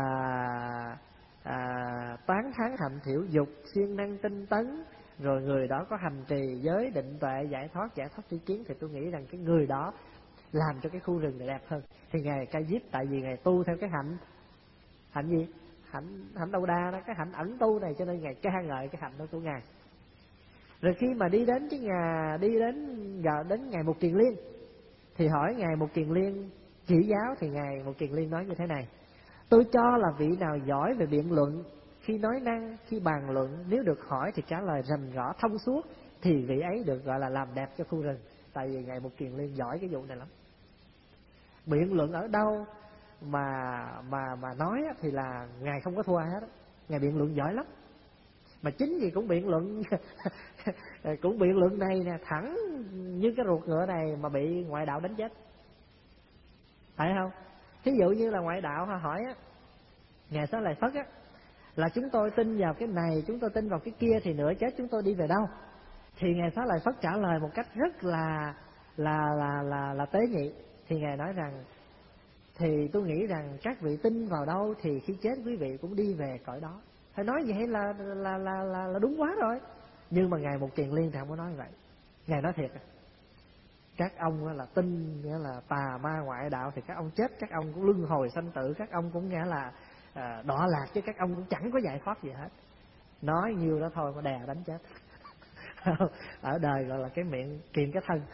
à, tán thán hạnh thiểu dục, siêng năng tinh tấn, rồi người đó có hành trì giới định tuệ, giải thoát, giải thoát tri kiến, thì tôi nghĩ rằng cái người đó làm cho cái khu rừng này đẹp hơn. Thì Ngài ca diếp, tại vì Ngài tu theo cái hạnh hạnh gì? Hạnh hạnh Đầu Đà đó, cái hạnh ẩn tu này, cho nên Ngài ca ngợi cái hạnh đó của Ngài. Rồi khi mà đi đến cái nhà, đi đến giờ đến Ngài Mục Kiền Liên, thì hỏi Ngài Mục Kiền Liên chỉ giáo, thì Ngài Mục Kiền Liên nói như thế này: tôi cho là vị nào giỏi về biện luận, khi nói năng, khi bàn luận, nếu được hỏi thì trả lời rành rõ thông suốt, thì vị ấy được gọi là làm đẹp cho khu rừng. Tại vì Ngài Mục Kiền Liên giỏi cái vụ này lắm. Biện luận ở đâu mà mà mà nói thì là Ngài không có thua ai hết đó. Ngài biện luận giỏi lắm. Mà chính vì cũng biện luận cũng biện luận này nè, thẳng như cái ruột ngựa này mà bị ngoại đạo đánh chết, phải không? Thí dụ như là ngoại đạo hỏi á, Ngài Xá Lợi Phất á, là chúng tôi tin vào cái này, chúng tôi tin vào cái kia, thì nửa chết chúng tôi đi về đâu? Thì Ngài Xá Lợi Phất trả lời một cách rất là là là là, là tế nhị. Thì Ngài nói rằng thì tôi nghĩ rằng các vị tin vào đâu thì khi chết quý vị cũng đi về cõi đó. Phải nói vậy là là là là, là đúng quá rồi. Nhưng mà Ngài Mục Kiền Liên thì không có nói vậy. Ngài nói thiệt, các ông là tin nghĩa là tà ma ngoại đạo, thì các ông chết các ông cũng luân hồi sanh tử, các ông cũng nghĩa là à, đọa lạc, chứ các ông cũng chẳng có giải thoát gì hết. Nói nhiêu đó thôi mà đè đánh chết. Ở đời gọi là cái miệng kiềm cái thân.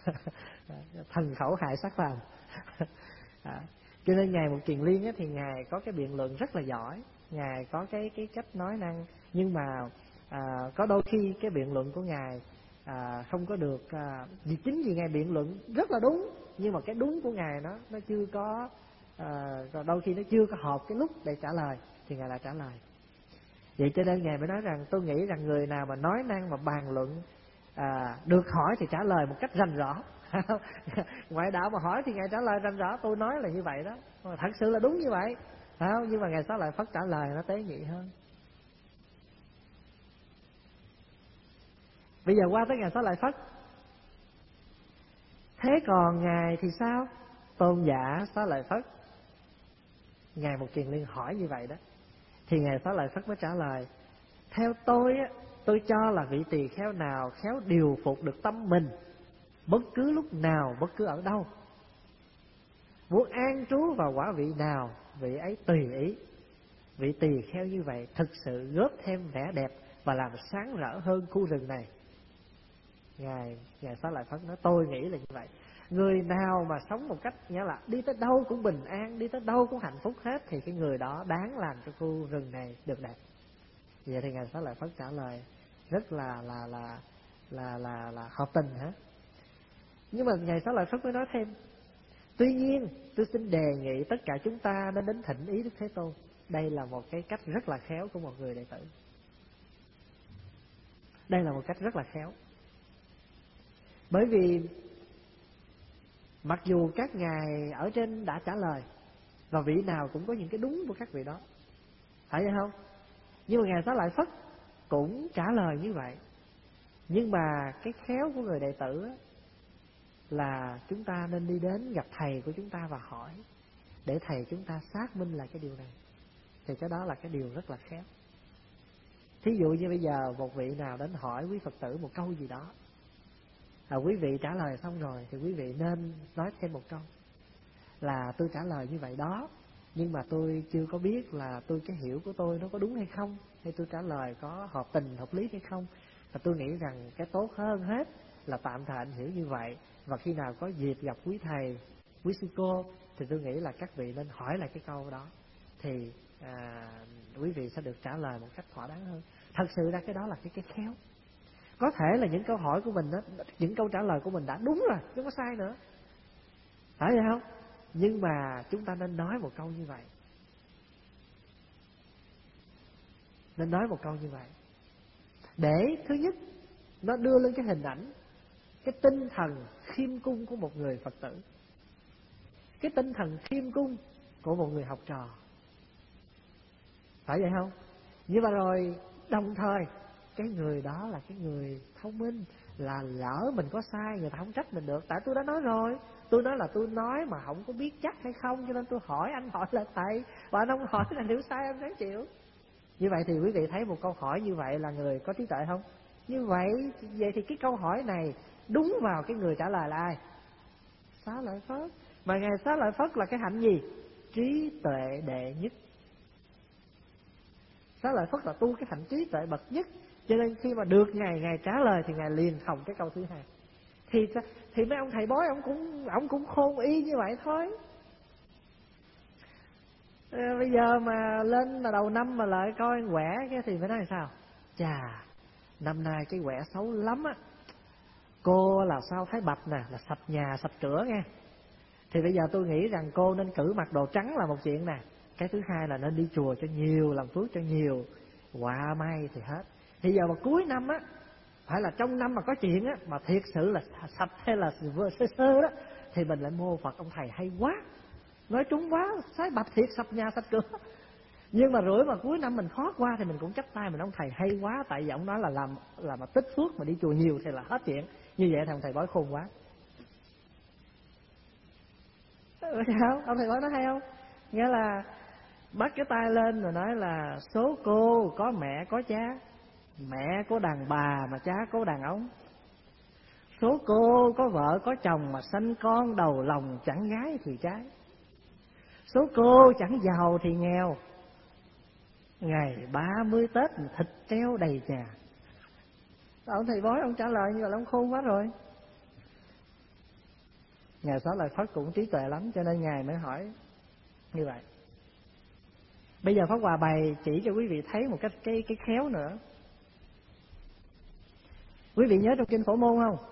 Thần khẩu hại sát phàm. À, cho nên Ngài Mục Kiền Liên ấy, thì Ngài có cái biện luận rất là giỏi, Ngài có cái cái cách nói năng, nhưng mà à, có đôi khi cái biện luận của Ngài à, không có được à, vì chính vì Ngài biện luận rất là đúng, nhưng mà cái đúng của Ngài nó nó chưa có à, đôi khi nó chưa có hợp cái lúc để trả lời, thì Ngài lại trả lời. Vậy cho nên Ngài mới nói rằng tôi nghĩ rằng người nào mà nói năng mà bàn luận à, được hỏi thì trả lời một cách rành rõ. Ngoại đạo mà hỏi thì Ngài trả lời rành rõ, tôi nói là như vậy đó, thật sự là đúng như vậy, phải không? Nhưng mà Ngài Xá Lợi Phất trả lời nó tế nhị hơn. Bây giờ qua tới Ngài Xá Lợi Phất. Thế còn Ngài thì sao? Tôn giả Xá Lợi Phất, Ngài Mục Kiền Liên hỏi như vậy đó, thì Ngài Xá Lợi Phất mới trả lời: theo tôi á, tôi cho là vị tỳ kheo nào khéo điều phục được tâm mình, bất cứ lúc nào, bất cứ ở đâu, muốn an trú vào quả vị nào, vị ấy tùy ý. Vị tỳ kheo như vậy thực sự góp thêm vẻ đẹp và làm sáng rỡ hơn khu rừng này. Ngài Ngài Xá Lợi Phất nói tôi nghĩ là như vậy. Người nào mà sống một cách nghĩa là đi tới đâu cũng bình an, đi tới đâu cũng hạnh phúc hết, thì cái người đó đáng làm cho khu rừng này được đẹp. Vậy thì Ngài Xá Lợi Phất trả lời rất là là là là là, là hợp tình hả? Nhưng mà Ngài Xá Lợi Phất mới nói thêm: tuy nhiên tôi xin đề nghị tất cả chúng ta nên đến thỉnh ý Đức Thế Tôn. Đây là một cái cách rất là khéo của một người đệ tử. Đây là một cách rất là khéo. Bởi vì mặc dù các ngài ở trên đã trả lời, và vị nào cũng có những cái đúng của các vị đó, phải vậy không? Nhưng mà Ngài Xá Lợi Phất cũng trả lời như vậy. Nhưng mà cái khéo của người đệ tử là chúng ta nên đi đến gặp thầy của chúng ta và hỏi, để thầy chúng ta xác minh lại cái điều này. Thì cái đó là cái điều rất là khéo. Thí dụ như bây giờ một vị nào đến hỏi quý Phật tử một câu gì đó, à, quý vị trả lời xong rồi thì quý vị nên nói thêm một câu là tôi trả lời như vậy đó, nhưng mà tôi chưa có biết là tôi cái hiểu của tôi nó có đúng hay không, hay tôi trả lời có hợp tình hợp lý hay không. Và tôi nghĩ rằng cái tốt hơn hết là tạm thời anh hiểu như vậy, và khi nào có dịp gặp quý thầy, quý sư cô, thì tôi nghĩ là các vị nên hỏi lại cái câu đó, thì à, quý vị sẽ được trả lời một cách thỏa đáng hơn. Thật sự ra cái đó là cái cái khéo. Có thể là những câu hỏi của mình đó, những câu trả lời của mình đã đúng rồi, chứ không có sai nữa, phải vậy không? Nhưng mà chúng ta nên nói một câu như vậy, nên nói một câu như vậy để thứ nhất nó đưa lên cái hình ảnh, cái tinh thần khiêm cung của một người Phật tử, cái tinh thần khiêm cung của một người học trò, phải vậy không? Nhưng mà rồi đồng thời cái người đó là cái người thông minh, là lỡ mình có sai người ta không trách mình được, tại tôi đã nói rồi, tôi nói là tôi nói mà không có biết chắc hay không, cho nên tôi hỏi anh, hỏi là thầy, và anh không hỏi là nếu sai em ráng chịu. Như vậy thì quý vị thấy một câu hỏi như vậy là người có trí tuệ không? Như vậy vậy thì cái câu hỏi này đúng vào cái người trả lời là ai? Xá Lợi Phất. Mà ngài Xá Lợi Phất là cái hạnh gì? Trí tuệ đệ nhất. Xá Lợi Phất là tu cái hạnh trí tuệ bậc nhất, cho nên khi mà được ngài ngài trả lời thì ngài liền hồng cái câu thứ hai. Thì thì mấy ông thầy bói ông cũng ông cũng khôn y như vậy thôi. À, bây giờ mà lên là đầu năm mà lại coi quẻ cái thì phải nói là sao? Chà, năm nay cái quẻ xấu lắm á. Cô là sao Thái Bạch nè, là sạch nhà sạch cửa nghe. Thì bây giờ tôi nghĩ rằng cô nên cử mặc đồ trắng là một chuyện nè. Cái thứ hai là nên đi chùa cho nhiều, làm phước cho nhiều, họa may thì hết. Thì giờ mà cuối năm á, phải là trong năm mà có chuyện á, mà thiệt sự là sạch hay là sơ sơ đó, thì mình lại mô Phật ông thầy hay quá, nói trúng quá, Thái Bạch thiệt sạch nhà sạch cửa. Nhưng mà rủi mà cuối năm mình khó qua thì mình cũng chắp tay mình, ông thầy hay quá, tại vì ông nói là làm là mà tích phước mà đi chùa nhiều thì là hết chuyện. Như vậy thì ông thầy bói khôn quá. Sao? Ông thầy bói nói hay không? Nghĩa là bắt cái tay lên rồi nói là số cô có mẹ có cha, mẹ có đàn bà mà cha có đàn ông. Số cô có vợ có chồng mà sanh con đầu lòng chẳng gái thì trái. Số cô chẳng giàu thì nghèo, ngày ba mươi Tết thịt treo đầy nhà. Ông thầy bói ông trả lời như vậy là ông khôn quá rồi. Ngài Xá Lợi Phất cũng trí tuệ lắm, cho nên ngài mới hỏi như vậy. Bây giờ Pháp Hòa bày chỉ cho quý vị thấy một cách cái cái khéo nữa. Quý vị nhớ trong kinh Phổ Môn không?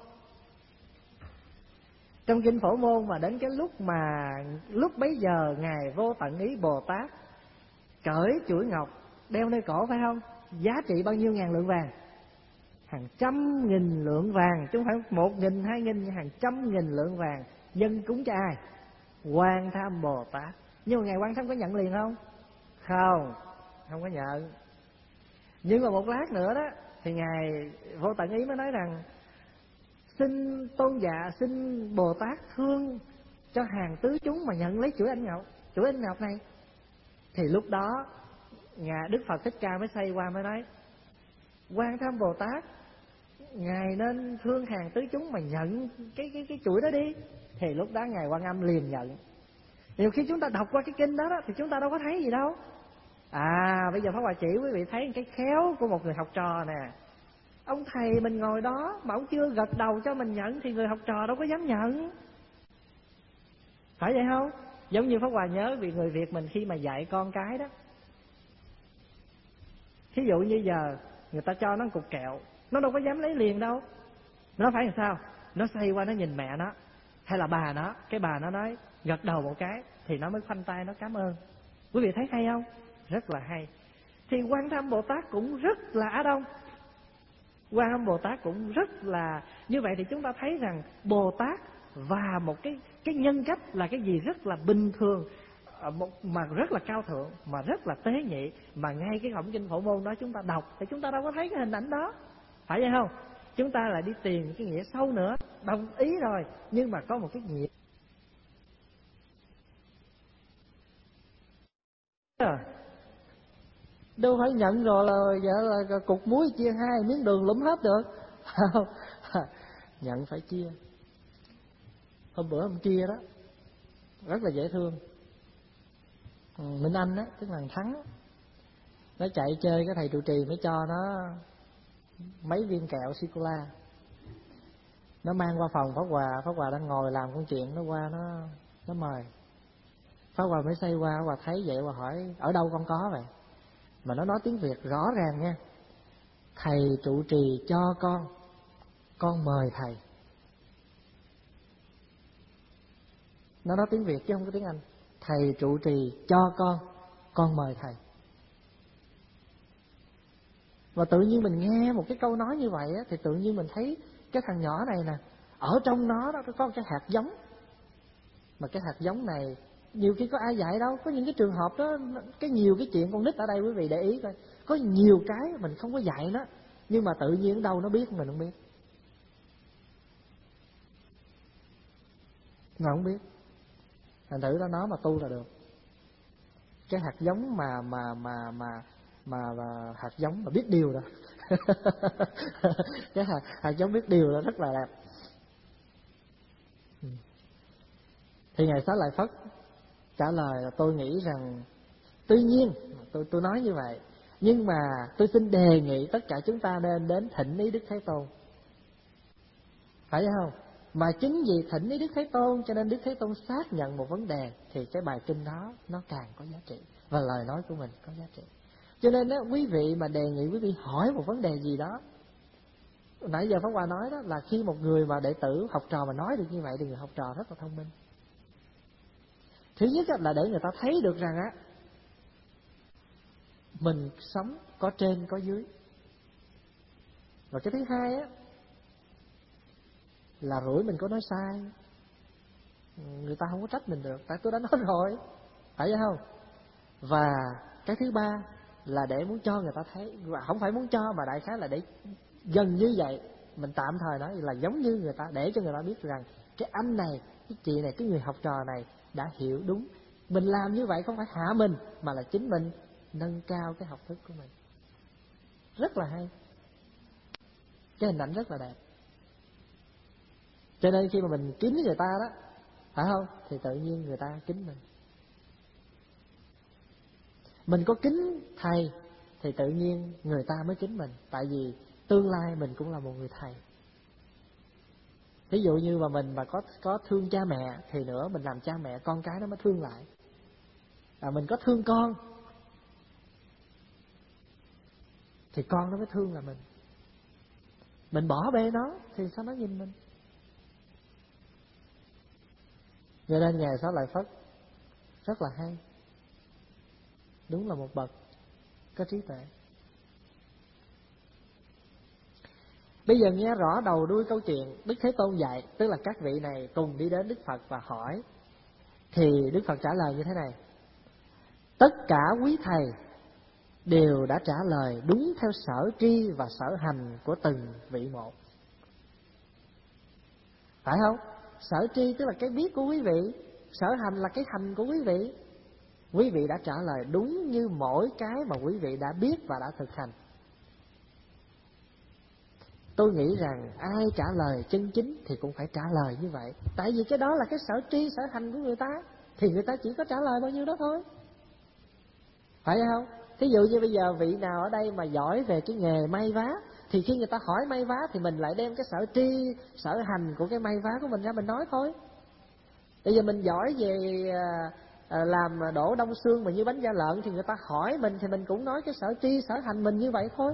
Trong kinh Phổ Môn mà đến cái lúc mà lúc bấy giờ ngài Vô Tận Ý Bồ Tát cởi chuỗi ngọc đeo nơi cổ, phải không? Giá trị bao nhiêu ngàn lượng vàng? Hàng trăm nghìn lượng vàng, chứ không phải một nghìn hai nghìn, hàng trăm nghìn lượng vàng dân cúng cho ai? Quan Tham Bồ Tát. Nhưng mà ngài Quan Tham có nhận liền không? Không, không có nhận. Nhưng mà một lát nữa đó thì ngài Vô Tận Ý mới nói rằng xin tôn dạ, xin Bồ Tát thương cho hàng tứ chúng mà nhận lấy chuỗi anh ngọc, chuỗi anh ngọc này. Thì lúc đó ngài Đức Phật Thích Ca mới xây qua mới nói Quan Tham Bồ Tát, ngài nên thương hàng tứ chúng mà nhận cái cái cái chuỗi đó đi. Thì lúc đó ngài Quan Âm liền nhận. Nhiều khi chúng ta đọc qua cái kinh đó, đó thì chúng ta đâu có thấy gì đâu. À bây giờ Pháp Hòa chỉ quý vị thấy cái khéo của một người học trò nè. Ông thầy mình ngồi đó mà ông chưa gật đầu cho mình nhận thì người học trò đâu có dám nhận, phải vậy không? Giống như Pháp Hòa nhớ vì người Việt mình khi mà dạy con cái đó, thí dụ như giờ người ta cho nó cục kẹo, nó đâu có dám lấy liền đâu. Nó phải làm sao? Nó xoay qua nó nhìn mẹ nó hay là bà nó, cái bà nó nói gật đầu một cái thì nó mới khoanh tay nó cảm ơn. Quý vị thấy hay không? Rất là hay. Thì Quan Tham Bồ Tát cũng rất là Á Đông, Quan Âm Bồ Tát cũng rất là như vậy. Thì chúng ta thấy rằng Bồ Tát và một cái cái nhân cách là cái gì rất là bình thường, một mà rất là cao thượng, mà rất là tế nhị, mà ngay cái Khổng Kinh Phổ Môn đó chúng ta đọc thì chúng ta đâu có thấy cái hình ảnh đó, phải vậy không? Chúng ta lại đi tìm cái nghĩa sâu nữa, đồng ý rồi, nhưng mà có một cái nghĩa đâu phải nhận rồi là, là, là cục muối chia hai, miếng đường lúm hết được. Không, nhận phải chia. Hôm bữa hôm kia đó rất là dễ thương. Minh Anh đó, tức là thằng Thắng, nó chạy chơi, cái thầy trụ trì mới cho nó mấy viên kẹo sô-cô-la. Nó mang qua phòng Pháp Hòa, Pháp Hòa đang ngồi làm công chuyện, nó qua nó nó mời. Pháp Hòa mới xoay qua, Hòa thấy vậy Hòa hỏi ở đâu con có vậy? Mà nó nói tiếng Việt rõ ràng nha: thầy trụ trì cho con, con mời thầy. Nó nói tiếng Việt chứ không có tiếng Anh. Thầy trụ trì cho con, con mời thầy. Và tự nhiên mình nghe một cái câu nói như vậy á, thì tự nhiên mình thấy cái thằng nhỏ này nè, ở trong nó đó có cái hạt giống. Mà cái hạt giống này nhiều khi có ai dạy đâu. Có những cái trường hợp đó, cái nhiều cái chuyện con nít ở đây quý vị để ý coi, có nhiều cái mình không có dạy nó, nhưng mà tự nhiên ở đâu nó biết mình không biết. Mà không biết. Thành thử ra nó mà tu là được. Cái hạt giống mà mà mà mà mà, mà hạt giống mà biết điều đó. Cái hạt, hạt giống biết điều đó rất là đẹp. Thì Ngài Xá Lợi Phất trả lời là tôi nghĩ rằng tuy nhiên tôi tôi nói như vậy, nhưng mà tôi xin đề nghị tất cả chúng ta nên đến thỉnh ý Đức Thế Tôn. Phải không? Mà chính vì thỉnh ý Đức Thế Tôn cho nên Đức Thế Tôn xác nhận một vấn đề, thì cái bài kinh đó nó càng có giá trị và lời nói của mình có giá trị. Cho nên đó, quý vị mà đề nghị quý vị hỏi một vấn đề gì đó, nãy giờ Pháp Hòa nói đó là khi một người mà đệ tử học trò mà nói được như vậy thì người học trò rất là thông minh. Thứ nhất là để người ta thấy được rằng á, mình sống có trên có dưới. Và cái thứ hai á là rủi mình có nói sai, người ta không có trách mình được, tại tôi đã nói rồi, phải không? Và cái thứ ba là để muốn cho người ta thấy, và không phải muốn cho mà đại khái là để gần như vậy, mình tạm thời nói là giống như người ta, để cho người ta biết rằng cái anh này, cái chị này, cái người học trò này đã hiểu đúng. Mình làm như vậy không phải hạ mình, mà là chính mình nâng cao cái học thức của mình. Rất là hay. Cái hình ảnh rất là đẹp. Cho nên khi mà mình kính người ta đó, phải không, thì tự nhiên người ta kính mình. Mình có kính thầy thì tự nhiên người ta mới kính mình. Tại vì tương lai mình cũng là một người thầy. Ví dụ như mà mình mà có có thương cha mẹ thì nữa mình làm cha mẹ, con cái nó mới thương lại. À, mình có thương con thì con nó mới thương là mình. Mình bỏ bê nó thì sao nó nhìn mình. Cho nên Ngài Xá Lợi Phất rất là hay. Đúng là một bậc có trí tuệ. Bây giờ nghe rõ đầu đuôi câu chuyện Đức Thế Tôn dạy, tức là các vị này cùng đi đến Đức Phật và hỏi. Thì Đức Phật trả lời như thế này: tất cả quý thầy đều đã trả lời đúng theo sở tri và sở hành của từng vị một. Phải không? Sở tri tức là cái biết của quý vị, sở hành là cái hành của quý vị. Quý vị đã trả lời đúng như mỗi cái mà quý vị đã biết và đã thực hành. Tôi nghĩ rằng ai trả lời chân chính thì cũng phải trả lời như vậy. Tại vì cái đó là cái sở tri, sở hành của người ta, thì người ta chỉ có trả lời bao nhiêu đó thôi. Phải không? Thí dụ như bây giờ vị nào ở đây mà giỏi về cái nghề may vá, thì khi người ta hỏi may vá thì mình lại đem cái sở tri, sở hành của cái may vá của mình ra mình nói thôi. Bây giờ mình giỏi về à, làm đổ đông xương mà như bánh da lợn, thì người ta hỏi mình thì mình cũng nói cái sở tri, sở hành mình như vậy thôi.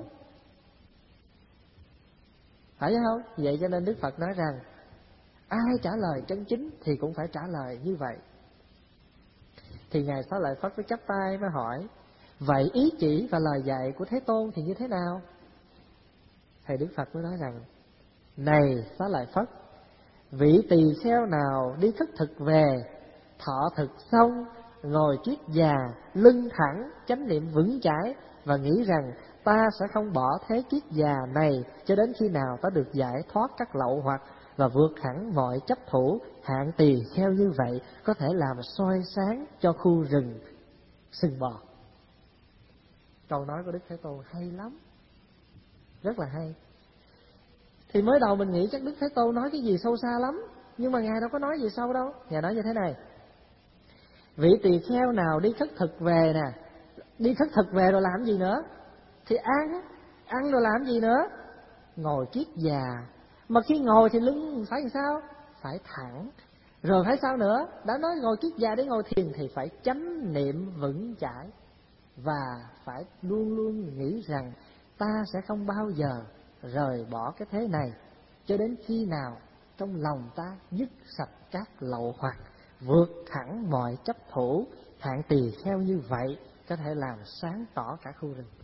Phải không? Vậy cho nên Đức Phật nói rằng ai trả lời chân chính thì cũng phải trả lời như vậy. Thì Ngài Xá Lợi Phất mới chắp tay mới hỏi: vậy ý chỉ và lời dạy của Thế Tôn thì như thế nào? Thầy Đức Phật mới nói rằng: này Xá Lợi Phất, vị tỳ kheo nào đi khất thực về, thọ thực xong, ngồi triết già, lưng thẳng, chánh niệm vững chãi và nghĩ rằng ta sẽ không bỏ thế triết già này cho đến khi nào ta được giải thoát các lậu hoặc và vượt hẳn mọi chấp thủ, hạng tỳ kheo như vậy có thể làm soi sáng cho khu rừng sừng bò. Câu nói của Đức Thế Tôn hay lắm, rất là hay. Thì mới đầu mình nghĩ chắc Đức Thế Tôn nói cái gì sâu xa lắm, nhưng mà Ngài đâu có nói gì sâu đâu. Ngài nói như thế này: vị tỳ kheo nào đi khất thực về nè, đi khất thực về rồi làm gì nữa? Thì ăn, ăn rồi làm gì nữa? Ngồi triết già. Mà khi ngồi thì lưng phải làm sao? Phải thẳng. Rồi phải sao nữa? Đã nói ngồi kiết già để ngồi thiền thì phải chánh niệm vững chãi, và phải luôn luôn nghĩ rằng ta sẽ không bao giờ rời bỏ cái thế này cho đến khi nào trong lòng ta dứt sạch các lậu hoặc, vượt hẳn mọi chấp thủ. Hạng tỳ kheo như vậy có thể làm sáng tỏ cả khu rừng.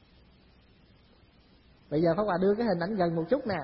Bây giờ Pháp Hòa đưa cái hình ảnh gần một chút nè.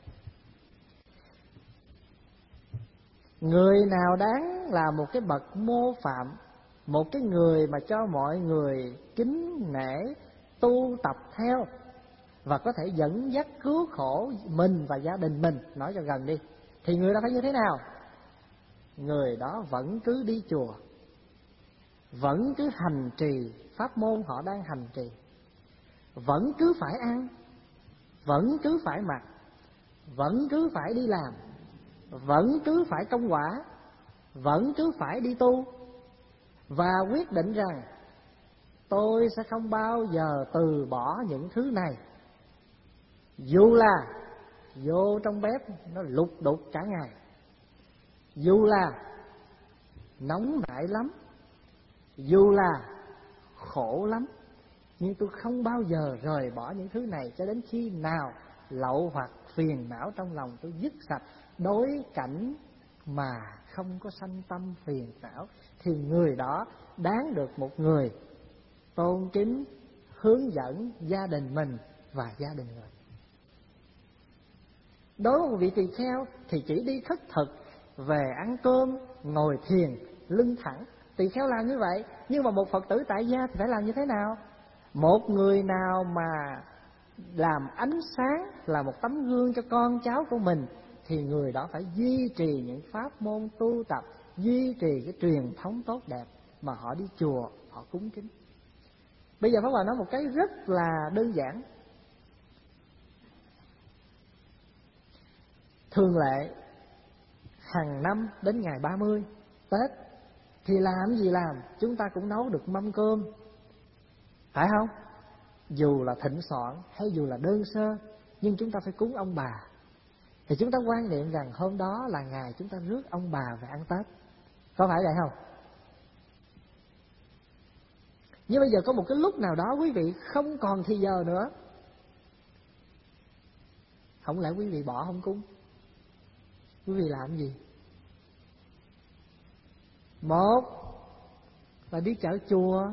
Người nào đáng là một cái bậc mô phạm, một cái người mà cho mọi người kính nể, tu tập theo, và có thể dẫn dắt cứu khổ mình và gia đình mình, nói cho gần đi, thì người đó phải như thế nào? Người đó vẫn cứ đi chùa, vẫn cứ hành trì pháp môn họ đang hành trì, vẫn cứ phải ăn, vẫn cứ phải mặc, vẫn cứ phải đi làm, vẫn cứ phải công quả, vẫn cứ phải đi tu, và quyết định rằng tôi sẽ không bao giờ từ bỏ những thứ này, dù là vô trong bếp nó lục đục cả ngày, dù là nóng nảy lắm, dù là khổ lắm, nhưng tôi không bao giờ rời bỏ những thứ này cho đến khi nào lậu hoặc phiền não trong lòng tôi dứt sạch. Đối cảnh mà không có sanh tâm phiền não thì người đó đáng được một người tôn kính, hướng dẫn gia đình mình và gia đình người. Đối với một vị tỳ kheo thì chỉ đi khất thực, về ăn cơm, ngồi thiền, lưng thẳng, tỳ kheo làm như vậy. Nhưng mà một Phật tử tại gia thì phải làm như thế nào? Một người nào mà làm ánh sáng, là một tấm gương cho con cháu của mình, thì người đó phải duy trì những pháp môn tu tập, duy trì cái truyền thống tốt đẹp mà họ đi chùa, họ cúng kính. Bây giờ Pháp Hòa nói một cái rất là đơn giản. Thường lệ hàng năm đến ngày ba mươi Tết thì làm gì làm, chúng ta cũng nấu được mâm cơm, phải không? Dù là thịnh soạn hay dù là đơn sơ, nhưng chúng ta phải cúng ông bà. Thì chúng ta quan niệm rằng hôm đó là ngày chúng ta rước ông bà về ăn Tết, có phải vậy không? Nhưng bây giờ có một cái lúc nào đó quý vị không còn thì giờ nữa, không lẽ quý vị bỏ không cúng? Quý vị làm gì? Một là đi chợ chùa,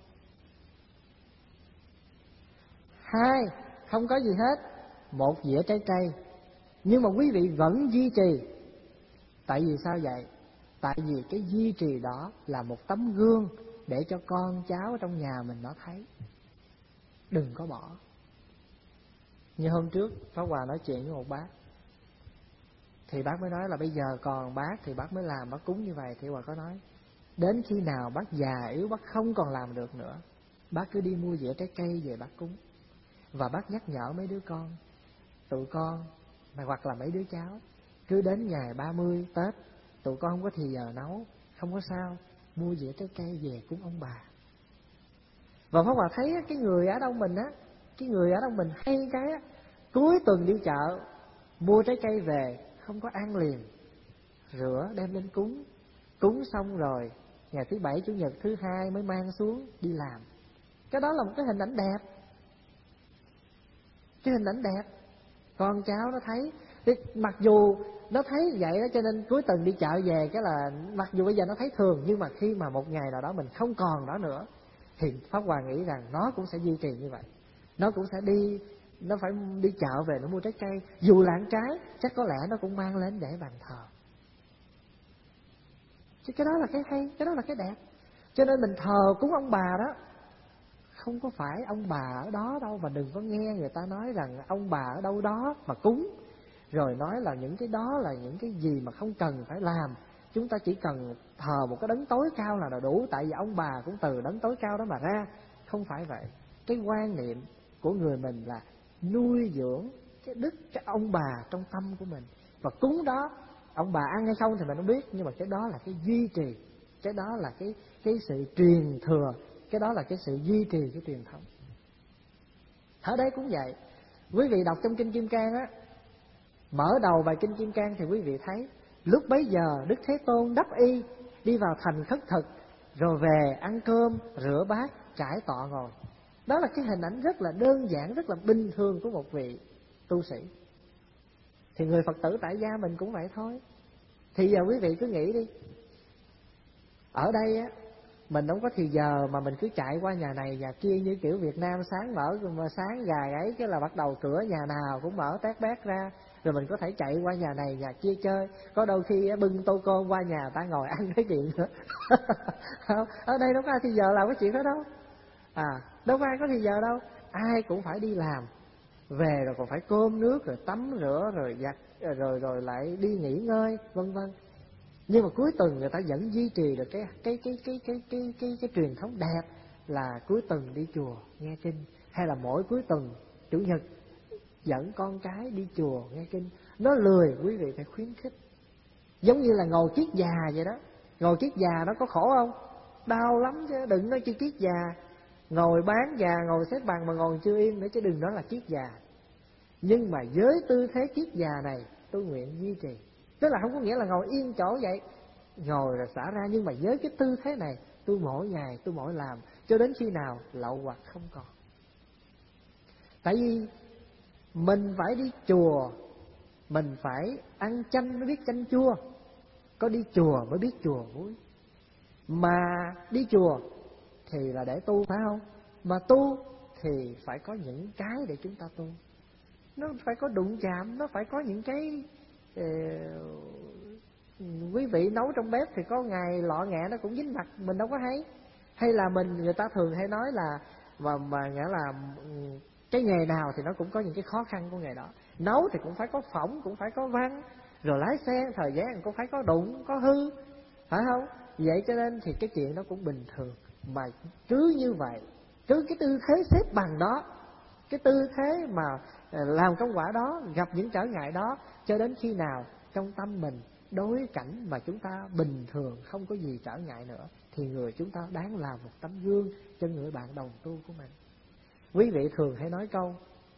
hai không có gì hết, một dĩa trái cây. Nhưng mà quý vị vẫn duy trì. Tại vì sao vậy? Tại vì cái duy trì đó là một tấm gương để cho con cháu trong nhà mình nó thấy. Đừng có bỏ. Như hôm trước Pháp Hòa nói chuyện với một bác, thì bác mới nói là bây giờ còn bác thì bác mới làm, bác cúng như vậy. Thì Hòa có nói, đến khi nào bác già yếu, bác không còn làm được nữa, bác cứ đi mua dĩa trái cây về bác cúng. Và bác nhắc nhở mấy đứa con, tụi con hoặc là mấy đứa cháu, cứ đến ngày ba mươi Tết tụi con không có thì giờ nấu, không có sao, mua dĩa trái cây về cúng ông bà. Và Pháp Hòa thấy cái người ở đâu mình á, cái người ở đâu mình hay cái á, cuối tuần đi chợ mua trái cây về, không có ăn liền, rửa đem lên cúng, cúng xong rồi ngày thứ bảy chủ nhật thứ hai mới mang xuống đi làm. Cái đó là một cái hình ảnh đẹp, cái hình ảnh đẹp. Con cháu nó thấy, mặc dù nó thấy vậy đó, cho nên cuối tuần đi chợ về cái là mặc dù bây giờ nó thấy thường, nhưng mà khi mà một ngày nào đó mình không còn đó nữa thì Pháp Hòa nghĩ rằng nó cũng sẽ duy trì như vậy. Nó cũng sẽ đi, nó phải đi chợ về nó mua trái cây, dù là ăn trái chắc có lẽ nó cũng mang lên để bàn thờ. Chứ cái đó là cái hay, cái đó là cái đẹp. Cho nên mình thờ cúng ông bà đó, không có phải ông bà ở đó đâu. Mà đừng có nghe người ta nói rằng ông bà ở đâu đó mà cúng, rồi nói là những cái đó là những cái gì mà không cần phải làm. Chúng ta chỉ cần thờ một cái đấng tối cao là đủ, tại vì ông bà cũng từ đấng tối cao đó mà ra. Không phải vậy. Cái quan niệm của người mình là nuôi dưỡng cái đức, cái ông bà trong tâm của mình. Và cúng đó, ông bà ăn hay không thì mình không biết, nhưng mà cái đó là cái duy trì, cái đó là cái, cái sự truyền thừa, cái đó là cái sự duy trì cái truyền thống. Ở đây cũng vậy. Quý vị đọc trong Kinh Kim Cang á, mở đầu bài Kinh Kim Cang thì quý vị thấy Lúc bấy giờ Đức Thế Tôn đắp y, đi vào thành khất thực, rồi về ăn cơm, rửa bát, trải tọa ngồi. Đó là cái hình ảnh rất là đơn giản, rất là bình thường của một vị tu sĩ. Thì người Phật tử tại gia mình cũng vậy thôi. Thì giờ quý vị cứ nghĩ đi, ở đây á, mình không có thì giờ mà mình cứ chạy qua nhà này nhà kia như kiểu Việt Nam sáng mở, mà sáng gà ấy cái là bắt đầu cửa nhà nào cũng mở tét bét ra, rồi mình có thể chạy qua nhà này nhà kia chơi. Có đôi khi bưng tô cơm qua nhà ta ngồi ăn cái chuyện nữa. Ở đây đâu có ai thì giờ làm cái chuyện đó đâu. À, đâu có ai có thì giờ đâu. Ai cũng phải đi làm, về rồi còn phải cơm nước, rồi tắm rửa, rồi giặt, rồi rồi lại đi nghỉ ngơi, vân vân. Nhưng mà cuối tuần người ta vẫn duy trì được cái cái cái cái cái cái cái cái truyền thống đẹp là cuối tuần đi chùa nghe kinh, hay là mỗi cuối tuần chủ nhật dẫn con cái đi chùa nghe kinh. Nó lười, quý vị phải khuyến khích. Giống như là ngồi kiết già vậy đó. Ngồi kiết già nó có khổ không? Đau lắm chứ, đừng nói chi kiết già. Ngồi bán già, ngồi xếp bằng mà ngồi chưa yên nữa, chứ đừng nói là kiết già. Nhưng mà với tư thế kiết già này tôi nguyện duy trì. Tức là không có nghĩa là ngồi yên chỗ vậy, ngồi rồi xả ra. Nhưng mà với cái tư thế này, tôi mỗi ngày, tôi mỗi làm, cho đến khi nào lậu hoặc không còn. Tại vì mình phải đi chùa, mình phải ăn chanh mới biết chanh chua, có đi chùa mới biết chùa vui. Mà đi chùa thì là để tu, phải không? Mà tu thì phải có những cái để chúng ta tu. Nó phải có đụng chạm, nó phải có những cái uh, quý vị nấu trong bếp thì có ngày lọ nghẹ nó cũng dính mặt, mình đâu có thấy. Hay là mình, người ta thường hay nói là mà, mà nghĩa là cái nghề nào thì nó cũng có những cái khó khăn của nghề đó. Nấu thì cũng phải có phỏng, cũng phải có văng, rồi lái xe thời gian cũng phải có đụng, có hư, phải không? Vậy cho nên thì cái chuyện đó cũng bình thường. Mà cứ như vậy, cứ cái tư thế xếp bằng đó, cái tư thế mà làm công quả đó, gặp những trở ngại đó, cho đến khi nào trong tâm mình đối cảnh mà chúng ta bình thường, không có gì trở ngại nữa, thì người chúng ta đáng làm một tấm gương cho người bạn đồng tu của mình. Quý vị thường hay nói câu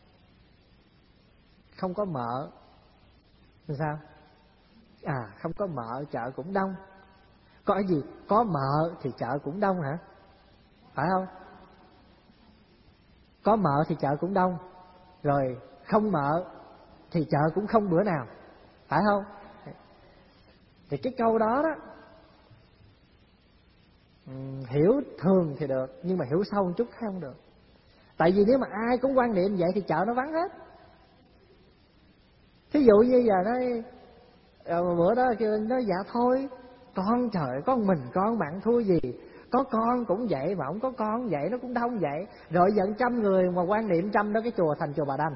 không có mợ sao? À, không có mợ chợ cũng đông. Có cái gì? Có mợ thì chợ cũng đông hả? Phải không? Có mợ thì chợ cũng đông, rồi không mợ thì chợ cũng không bữa nào, phải không? Thì cái câu đó đó, hiểu thường thì được, nhưng mà hiểu sâu một chút thấy không được. Tại vì nếu mà ai cũng quan niệm vậy thì chợ nó vắng hết. Thí dụ như giờ nói bữa đó kêu nói dạ thôi, con trời con mình con bạn thua gì, có con cũng vậy mà không có con vậy nó cũng đông vậy. Rồi giận trăm người mà quan niệm trăm đó cái chùa thành chùa Bà Đanh.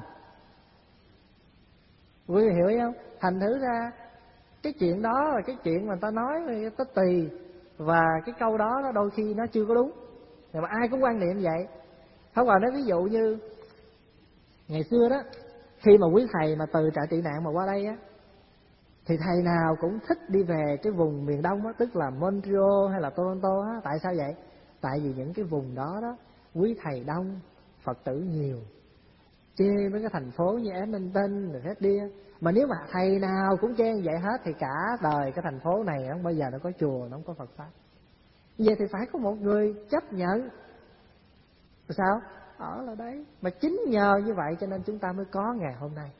Quý vị hiểu không? Thành thử ra cái chuyện đó là cái chuyện mà người ta nói có tùy, và cái câu đó nó đôi khi nó chưa có đúng, nhưng mà ai cũng quan niệm vậy. Không, còn nói ví dụ như ngày xưa đó, khi mà quý thầy mà từ trại tị nạn mà qua đây á, thì thầy nào cũng thích đi về cái vùng miền Đông á, tức là Montreal hay là Toronto á. Tại sao vậy? Tại vì những cái vùng đó đó quý thầy đông, Phật tử nhiều, chê mấy cái thành phố như Edmonton rồi hết đi. Mà nếu mà thầy nào cũng chê vậy hết thì cả đời cái thành phố này không bao giờ nó có chùa, nó không có Phật pháp. Vậy thì phải có một người chấp nhận. Sao? Ở là đấy. Mà chính nhờ như vậy cho nên chúng ta mới có ngày hôm nay.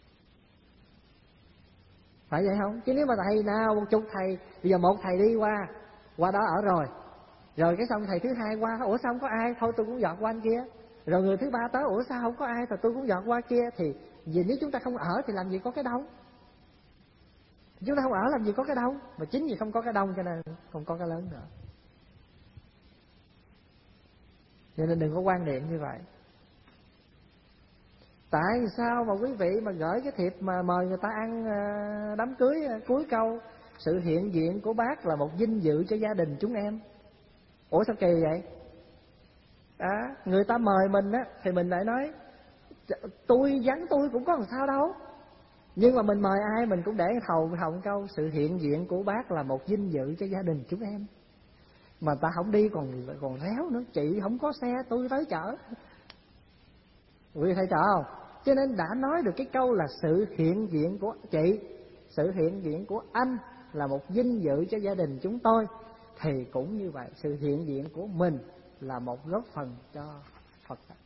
Phải vậy không? Chứ nếu mà thầy nào một chục thầy, bây giờ một thầy đi qua, qua đó ở rồi, rồi cái xong thầy thứ hai qua, ủa sao không có ai, thôi tôi cũng dọn qua anh kia. Rồi người thứ ba tới, ủa sao không có ai, thì tôi cũng dọn qua kia. Thì vì nếu chúng ta không ở thì làm gì có cái đông. Chúng ta không ở làm gì có cái đông. Mà chính vì không có cái đông cho nên không có cái lớn nữa. Cho nên đừng có quan niệm như vậy. Tại sao mà quý vị mà gửi cái thiệp mà mời người ta ăn đám cưới, cuối câu sự hiện diện của bác là một vinh dự cho gia đình chúng em. Ủa sao kỳ vậy? À, người ta mời mình á thì mình lại nói tôi vắng tôi cũng có làm sao đâu. Nhưng mà mình mời ai mình cũng để hầu hồng câu sự hiện diện của bác là một vinh dự cho gia đình chúng em. Mà ta không đi còn còn réo nữa, chị không có xe tôi tới chở. Quý vị thấy rõ không? Cho nên đã nói được cái câu là sự hiện diện của chị, sự hiện diện của anh là một vinh dự cho gia đình chúng tôi, thì cũng như vậy, sự hiện diện của mình là một góp phần cho Phật pháp.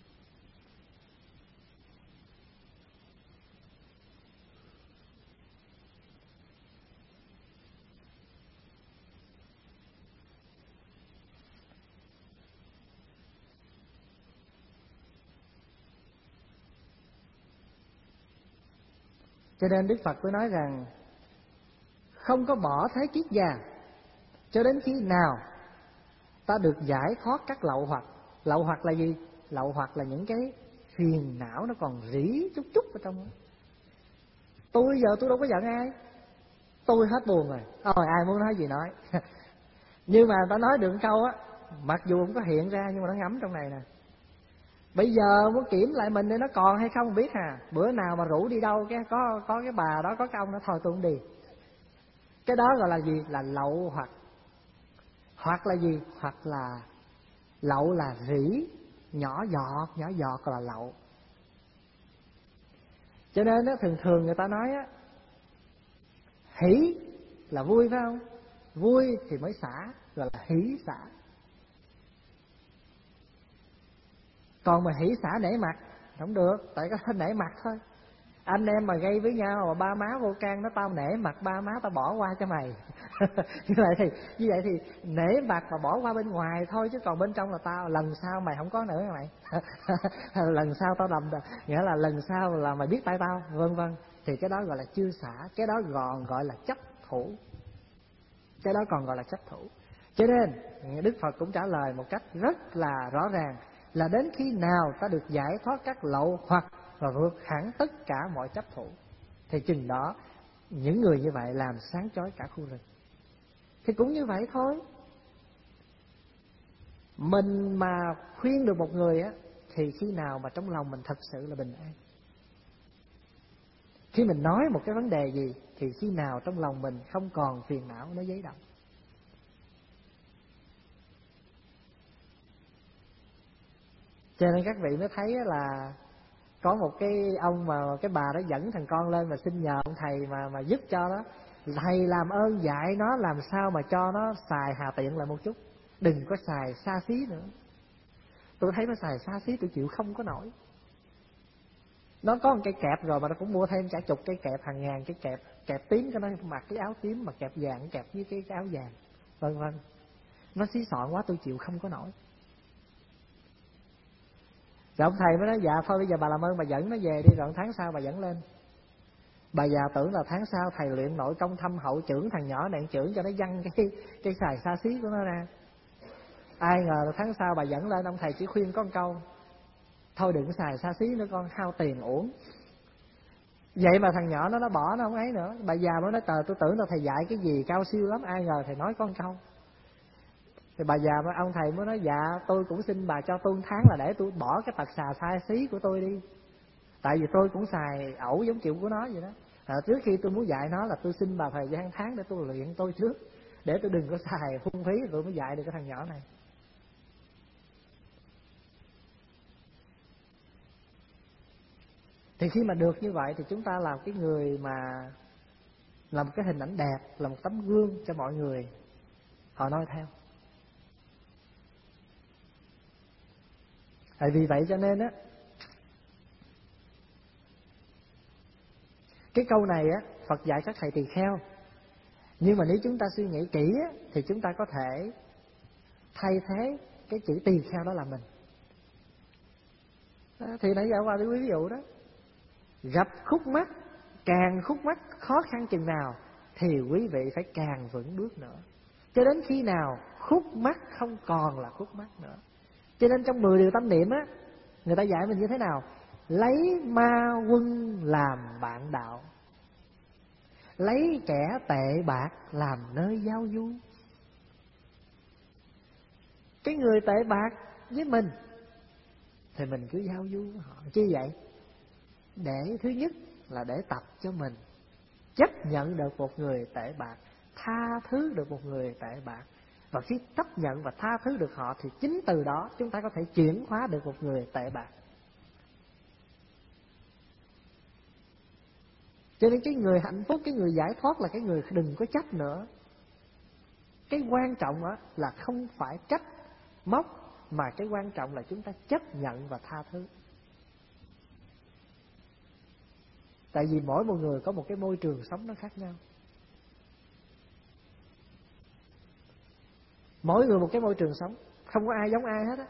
Cho nên Đức Phật mới nói rằng không có bỏ thế kiết già cho đến khi nào ta được giải thoát các lậu hoặc. Lậu hoặc là gì? Lậu hoặc là những cái phiền não nó còn rỉ chút chút ở trong đó. Tôi giờ tôi đâu có giận ai, tôi hết buồn rồi, thôi ai muốn nói gì nói. Nhưng mà ta nói được câu á, mặc dù không có hiện ra nhưng mà nó ngấm trong này nè. Bây giờ muốn kiểm lại mình để nó còn hay không biết à. Bữa nào mà rủ đi đâu cái có có cái bà đó, có cái ông đó, thôi tôi không đi. Cái đó gọi là gì? Là lậu hoặc. Hoặc là gì? Hoặc là lậu là rỉ, nhỏ giọt, nhỏ giọt là lậu. Cho nên đó, thường thường người ta nói á, hỷ là vui phải không? Vui thì mới xả, gọi là hỷ xả. Còn mà hỷ xả nể mặt không được, tại có nể mặt thôi. Anh em mà gây với nhau mà ba má vô can nó tao nể mặt ba má tao bỏ qua cho mày. như vậy thì như vậy thì nể mặt mà bỏ qua bên ngoài thôi, chứ còn bên trong là tao lần sau mày không có nữa mày. Lần sau tao đầm, nghĩa là lần sau là mày biết tay tao, vân vân. Thì cái đó gọi là chưa xả, cái đó còn gọi là chấp thủ. Cái đó còn gọi là chấp thủ. Cho nên Đức Phật cũng trả lời một cách rất là rõ ràng là đến khi nào ta được giải thoát các lậu hoặc và vượt hẳn tất cả mọi chấp thủ, thì chừng đó những người như vậy làm sáng chói cả khu rừng. Thì cũng như vậy thôi. Mình mà khuyên được một người á, thì khi nào mà trong lòng mình thật sự là bình an. Khi mình nói một cái vấn đề gì thì khi nào trong lòng mình không còn phiền não nó dấy động. Cho nên các vị mới thấy là có một cái ông mà cái bà đó dẫn thằng con lên mà xin nhờ ông thầy mà mà giúp cho đó. Thầy làm ơn dạy nó làm sao mà cho nó xài hà tiện lại một chút, đừng có xài xa xí nữa. Tôi thấy nó xài xa xí tôi chịu không có nổi. Nó có một cây kẹp rồi mà nó cũng mua thêm cả chục cây kẹp, hàng ngàn cái kẹp, kẹp tím cho nó mặc cái áo tím mà kẹp vàng kẹp với cái, cái áo vàng, vân vân. Nó xí xọn quá tôi chịu không có nổi. Rồi ông thầy mới nói dạ thôi bây giờ bà làm ơn bà dẫn nó về đi, rồi tháng sau bà dẫn lên. Bà già tưởng là tháng sau thầy luyện nội công thâm hậu trưởng thằng nhỏ này, trưởng cho nó văng cái cái xài xa xí của nó ra. Ai ngờ là tháng sau bà dẫn lên, ông thầy chỉ khuyên có một câu: thôi đừng xài xa xí nữa con, hao tiền uổng. Vậy mà thằng nhỏ nó nó bỏ, nó không ấy nữa. Bà già mới nói trời, tôi tưởng là thầy dạy cái gì cao siêu lắm, ai ngờ thầy nói có một câu. Thì bà già mới, ông thầy mới nói dạ tôi cũng xin bà cho tôi một tháng là để tôi bỏ cái tật xà xa xí của tôi đi. Tại vì tôi cũng xài ẩu giống kiểu của nó vậy đó. À, trước khi tôi muốn dạy nó là tôi xin bà thời gian tháng để tôi luyện tôi trước, để tôi đừng có xài phung phí, tôi mới dạy được cái thằng nhỏ này. Thì khi mà được như vậy thì chúng ta là cái người mà là một cái hình ảnh đẹp, là một tấm gương cho mọi người họ noi theo. Tại vì vậy cho nên á, cái câu này á Phật dạy các thầy tỳ kheo, nhưng mà nếu chúng ta suy nghĩ kỹ á, thì chúng ta có thể thay thế cái chữ tỳ kheo đó là mình. Đó, thì nãy giờ qua cái ví dụ đó, gặp khúc mắc, càng khúc mắc khó khăn chừng nào thì quý vị phải càng vững bước nữa, cho đến khi nào khúc mắc không còn là khúc mắc nữa. Cho nên trong mười điều tâm niệm á, người ta dạy mình như thế nào? Lấy ma quân làm bạn đạo, lấy kẻ tệ bạc làm nơi giao du. Cái người tệ bạc với mình thì mình cứ giao du với họ. Chi vậy? Để thứ nhất là để tập cho mình chấp nhận được một người tệ bạc, tha thứ được một người tệ bạc. Và khi chấp nhận và tha thứ được họ thì chính từ đó chúng ta có thể chuyển hóa được một người tệ bạc. Cho nên cái người hạnh phúc, cái người giải thoát là cái người đừng có trách nữa. Cái quan trọng đó là không phải trách móc, mà cái quan trọng là chúng ta chấp nhận và tha thứ. Tại vì mỗi một người có một cái môi trường sống nó khác nhau. Mỗi người một cái môi trường sống, không có ai giống ai hết á.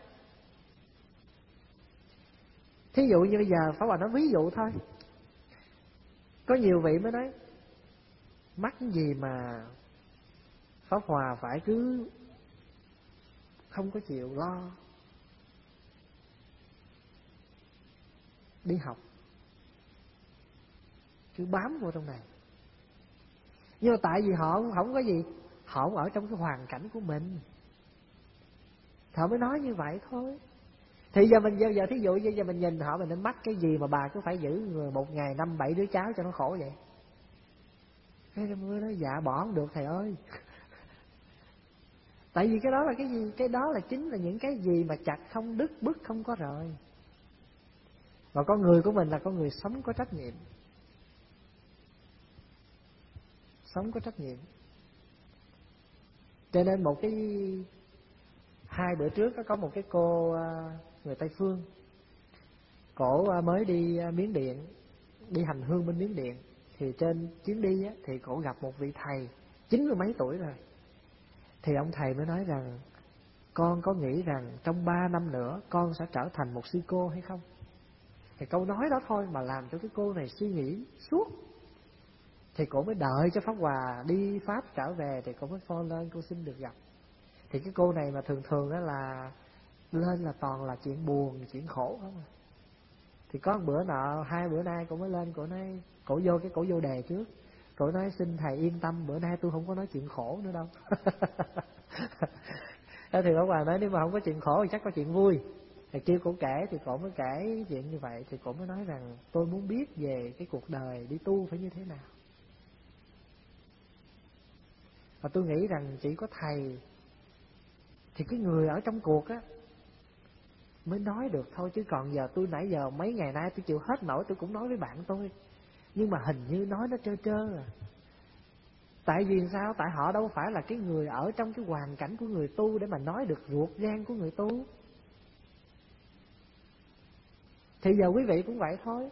Thí dụ như bây giờ Pháp Hòa nói ví dụ thôi. Có nhiều vị mới nói mắc cái gì mà Pháp Hòa phải cứ không có chịu lo đi học, cứ bám vô trong này. Nhưng mà tại vì họ không có gì, họ không ở trong cái hoàn cảnh của mình, họ mới nói như vậy thôi. Thì giờ mình giờ, giờ thí dụ như giờ mình nhìn họ, mình nên mắc cái gì mà bà cứ phải giữ người một ngày năm bảy đứa cháu cho nó khổ vậy? Cái mới nói dạ bỏ không được thầy ơi. Tại vì cái đó là cái gì? Cái đó là chính là những cái gì mà chặt không đứt, bứt không có rời. Và con người của mình là con người sống có trách nhiệm, sống có trách nhiệm. Cho nên một cái hai bữa trước có một cái cô người Tây Phương, cổ mới đi Miến Điện, đi hành hương bên Miến Điện. Thì trên chuyến đi á, thì cổ gặp một vị thầy chín mươi mấy tuổi rồi. Thì ông thầy mới nói rằng con có nghĩ rằng trong ba năm nữa con sẽ trở thành một sư cô hay không? Thì câu nói đó thôi mà làm cho cái cô này suy nghĩ suốt. Thì cổ mới đợi cho Pháp Hòa đi Pháp trở về thì cổ mới phone lên, cô xin được gặp. Thì cái cô này mà thường thường đó là lên là toàn là chuyện buồn, chuyện khổ không à. Thì có một bữa nọ, hai bữa nay cổ mới lên, cổ nói, cổ vô cái cổ vô đề trước. Cổ nói xin thầy yên tâm, bữa nay tôi không có nói chuyện khổ nữa đâu. Thì Pháp Hòa nói nếu mà không có chuyện khổ thì chắc có chuyện vui. Thì kêu cổ kể, thì cổ mới kể chuyện như vậy. Thì cổ mới nói rằng tôi muốn biết về cái cuộc đời đi tu phải như thế nào. Và tôi nghĩ rằng chỉ có thầy thì cái người ở trong cuộc á mới nói được thôi. Chứ còn giờ tôi nãy giờ mấy ngày nay tôi chịu hết nổi, tôi cũng nói với bạn tôi, nhưng mà hình như nói nó trơ trơ à. Tại vì sao? Tại họ đâu phải là cái người ở trong cái hoàn cảnh của người tu để mà nói được ruột gan của người tu. Thì giờ quý vị cũng vậy thôi.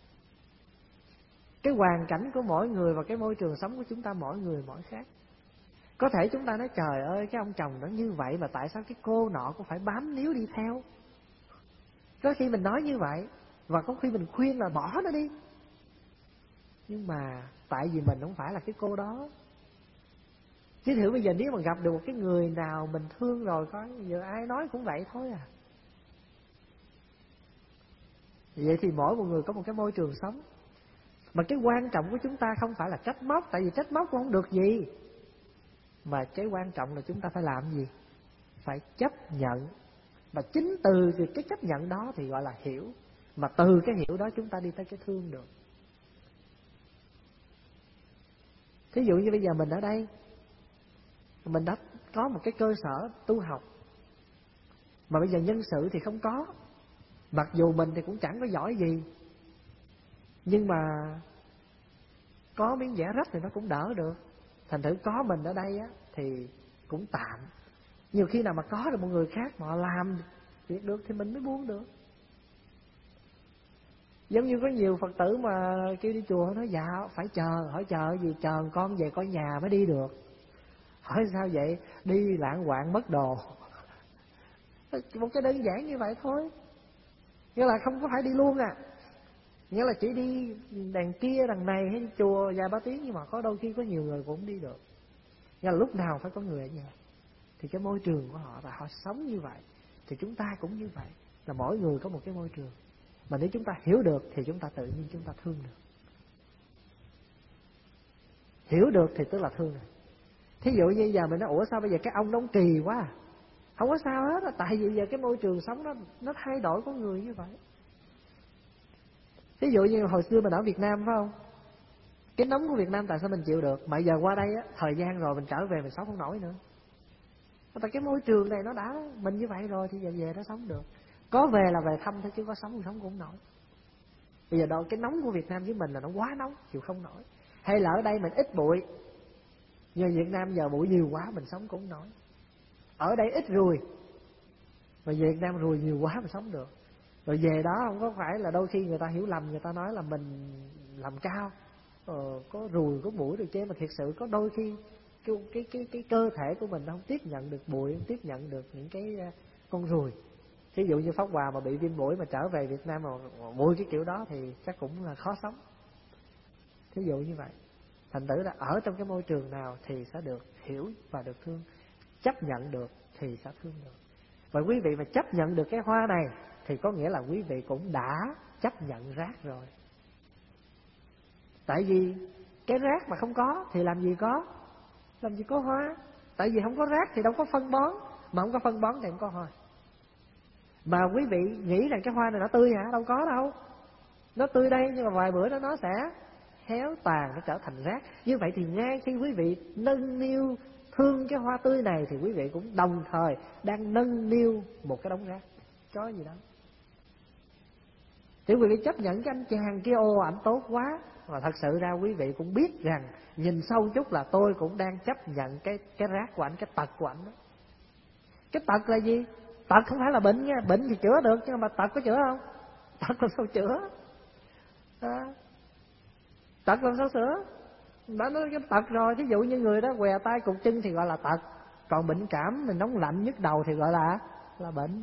Cái hoàn cảnh của mỗi người và cái môi trường sống của chúng ta mỗi người mỗi khác. Có thể chúng ta nói trời ơi cái ông chồng nó như vậy mà tại sao cái cô nọ cũng phải bám níu đi theo. Có khi mình nói như vậy, và có khi mình khuyên là bỏ nó đi. Nhưng mà tại vì mình không phải là cái cô đó. Chứ thử bây giờ nếu mà gặp được một cái người nào mình thương rồi, có giờ ai nói cũng vậy thôi à. Vậy thì mỗi một người có một cái môi trường sống. Mà cái quan trọng của chúng ta không phải là trách móc, tại vì trách móc cũng không được gì. Mà cái quan trọng là chúng ta phải làm gì? Phải chấp nhận. Và chính từ cái chấp nhận đó thì gọi là hiểu. Mà từ cái hiểu đó chúng ta đi tới cái thương được. Thí dụ như bây giờ mình ở đây, mình đã có một cái cơ sở tu học, mà bây giờ nhân sự thì không có. Mặc dù mình thì cũng chẳng có giỏi gì, nhưng mà có miếng vẽ rách thì nó cũng đỡ được. Thành thử có mình ở đây á thì cũng tạm. Nhiều khi nào mà có được một người khác mà họ làm việc được thì mình mới buông được. Giống như có nhiều Phật tử mà kêu đi chùa, nói dạ phải chờ. Hỏi chờ gì? Chờ con về coi nhà mới đi được. Hỏi sao vậy? Đi lạng quạng mất đồ. Một cái đơn giản như vậy thôi. Nghĩa là không có phải đi luôn à. Nghĩa là chỉ đi đằng kia đằng này hay đi chùa vài ba tiếng. Nhưng mà có đôi khi có nhiều người cũng đi được. Nghĩa là lúc nào phải có người ở nhà. Thì cái môi trường của họ là họ sống như vậy. Thì chúng ta cũng như vậy. Là mỗi người có một cái môi trường. Mà nếu chúng ta hiểu được thì chúng ta tự nhiên chúng ta thương được. Hiểu được thì tức là thương được. Thí dụ như giờ mình nói ủa sao bây giờ cái ông nó kỳ quá à? Không có sao hết á. Tại vì giờ cái môi trường sống nó nó thay đổi con người như vậy. Thí dụ như hồi xưa mình ở Việt Nam phải không? Cái nóng của Việt Nam tại sao mình chịu được? Mà giờ qua đây á, thời gian rồi mình trở về mình sống không nổi nữa. Tại cái môi trường này nó đã mình như vậy rồi thì giờ về nó sống được. Có về là về thăm thôi chứ có sống thì sống cũng không nổi. Bây giờ đâu cái nóng của Việt Nam với mình là nó quá nóng, chịu không nổi. Hay là ở đây mình ít bụi, nhưng Việt Nam giờ bụi nhiều quá mình sống cũng không nổi. Ở đây ít ruồi, mà Việt Nam ruồi nhiều quá mình sống được. Rồi về đó không có phải là đôi khi người ta hiểu lầm, người ta nói là mình làm cao, ờ, có ruồi có bụi được chứ, mà thiệt sự có đôi khi cái cái cái cái cơ thể của mình không tiếp nhận được bụi, không tiếp nhận được những cái con ruồi. Ví dụ như Pháp Hòa mà bị viêm mũi mà trở về Việt Nam mà bụi cái kiểu đó thì chắc cũng là khó sống. Thí dụ như vậy. Thành tử là ở trong cái môi trường nào thì sẽ được hiểu và được thương, chấp nhận được thì sẽ thương được. Và quý vị mà chấp nhận được cái hoa này thì có nghĩa là quý vị cũng đã chấp nhận rác rồi. Tại vì cái rác mà không có thì làm gì có, làm gì có hoa. Tại vì không có rác thì đâu có phân bón, mà không có phân bón thì không có hoa. Mà quý vị nghĩ rằng cái hoa này nó tươi hả? Đâu có đâu. Nó tươi đây nhưng mà vài bữa đó nó sẽ héo tàn, nó trở thành rác. Như vậy thì ngay khi quý vị nâng niu thương cái hoa tươi này thì quý vị cũng đồng thời đang nâng niu một cái đống rác. Có gì đâu. Thì quý vị chấp nhận cái anh chàng kia, ô ảnh tốt quá, mà thật sự ra quý vị cũng biết rằng nhìn sâu chút là tôi cũng đang chấp nhận cái cái rác của ảnh, cái tật của ảnh đó. Cái tật là gì? Tật không phải là bệnh nha, bệnh thì chữa được, nhưng mà tật có chữa không? Tật làm sao chữa? À, tật làm sao sửa? Đã nói cái tật rồi, thí dụ như người đó què tay cụt chân thì gọi là tật, còn bệnh cảm mình nóng lạnh nhức đầu thì gọi là là bệnh.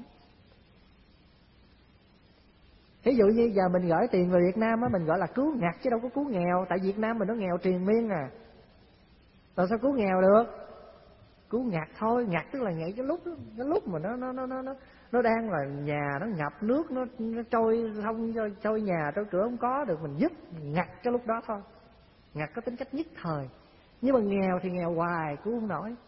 Ví dụ như giờ mình gửi tiền về Việt Nam á, mình gọi là cứu ngặt chứ đâu có cứu nghèo, tại Việt Nam mình nó nghèo triền miên à. Rồi sao cứu nghèo được? Cứu ngặt thôi, ngặt tức là ngay cái lúc cái lúc mà nó nó nó nó nó đang là nhà nó ngập nước, nó nó trôi không trôi, trôi nhà trôi cửa không có được, mình giúp ngặt cái lúc đó thôi. Ngặt có tính cách nhất thời. Nhưng mà nghèo thì nghèo hoài, cứu không nổi.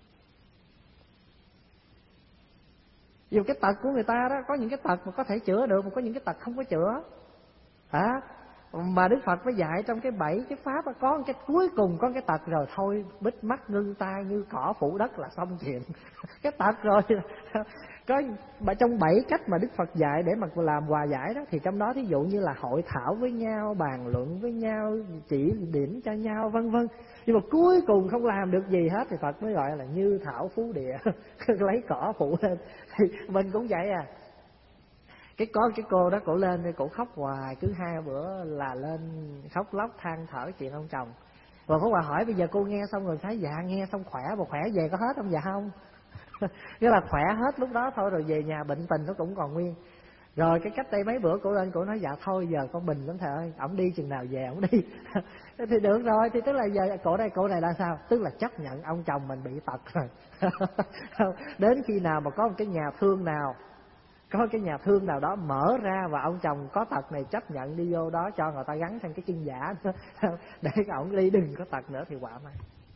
Dù cái tật của người ta đó, có những cái tật mà có thể chữa được, mà có những cái tật không có chữa. Hả? Mà Đức Phật mới dạy trong cái bảy cái pháp đó, có cái cuối cùng có cái tật rồi thôi, bít mắt ngưng tai như cỏ phủ đất là xong chuyện. Cái tật rồi. Có trong bảy cách mà Đức Phật dạy để mà làm hòa giải đó, thì trong đó thí dụ như là hội thảo với nhau, bàn luận với nhau, chỉ điểm cho nhau vân vân. Nhưng mà cuối cùng không làm được gì hết thì Phật mới gọi là như thảo phú địa, lấy cỏ phủ lên. Thì mình cũng vậy à. Cái có cái cô đó cổ lên thì cổ khóc hoài, cứ hai bữa là lên khóc lóc than thở chuyện ông chồng. Rồi Pháp Hòa hỏi bây giờ cô nghe xong rồi thấy dạ nghe xong khỏe, mà khỏe về có hết không? Dạ không. Nghĩa là khỏe hết lúc đó thôi, rồi về nhà bệnh tình nó cũng còn nguyên. Rồi cái cách đây mấy bữa cổ lên cổ nói dạ thôi giờ con bình lắm thầy ơi, ổng đi chừng nào về ổng đi. Thì được rồi, thì tức là giờ cổ này cổ này là sao? Tức là chấp nhận ông chồng mình bị tật rồi. Đến khi nào mà có một cái nhà thương nào, có cái nhà thương nào đó mở ra và ông chồng có tật này chấp nhận đi vô đó cho người ta gắn thêm cái chân giả nữa, để ổng đi đừng có tật nữa thì quả mà.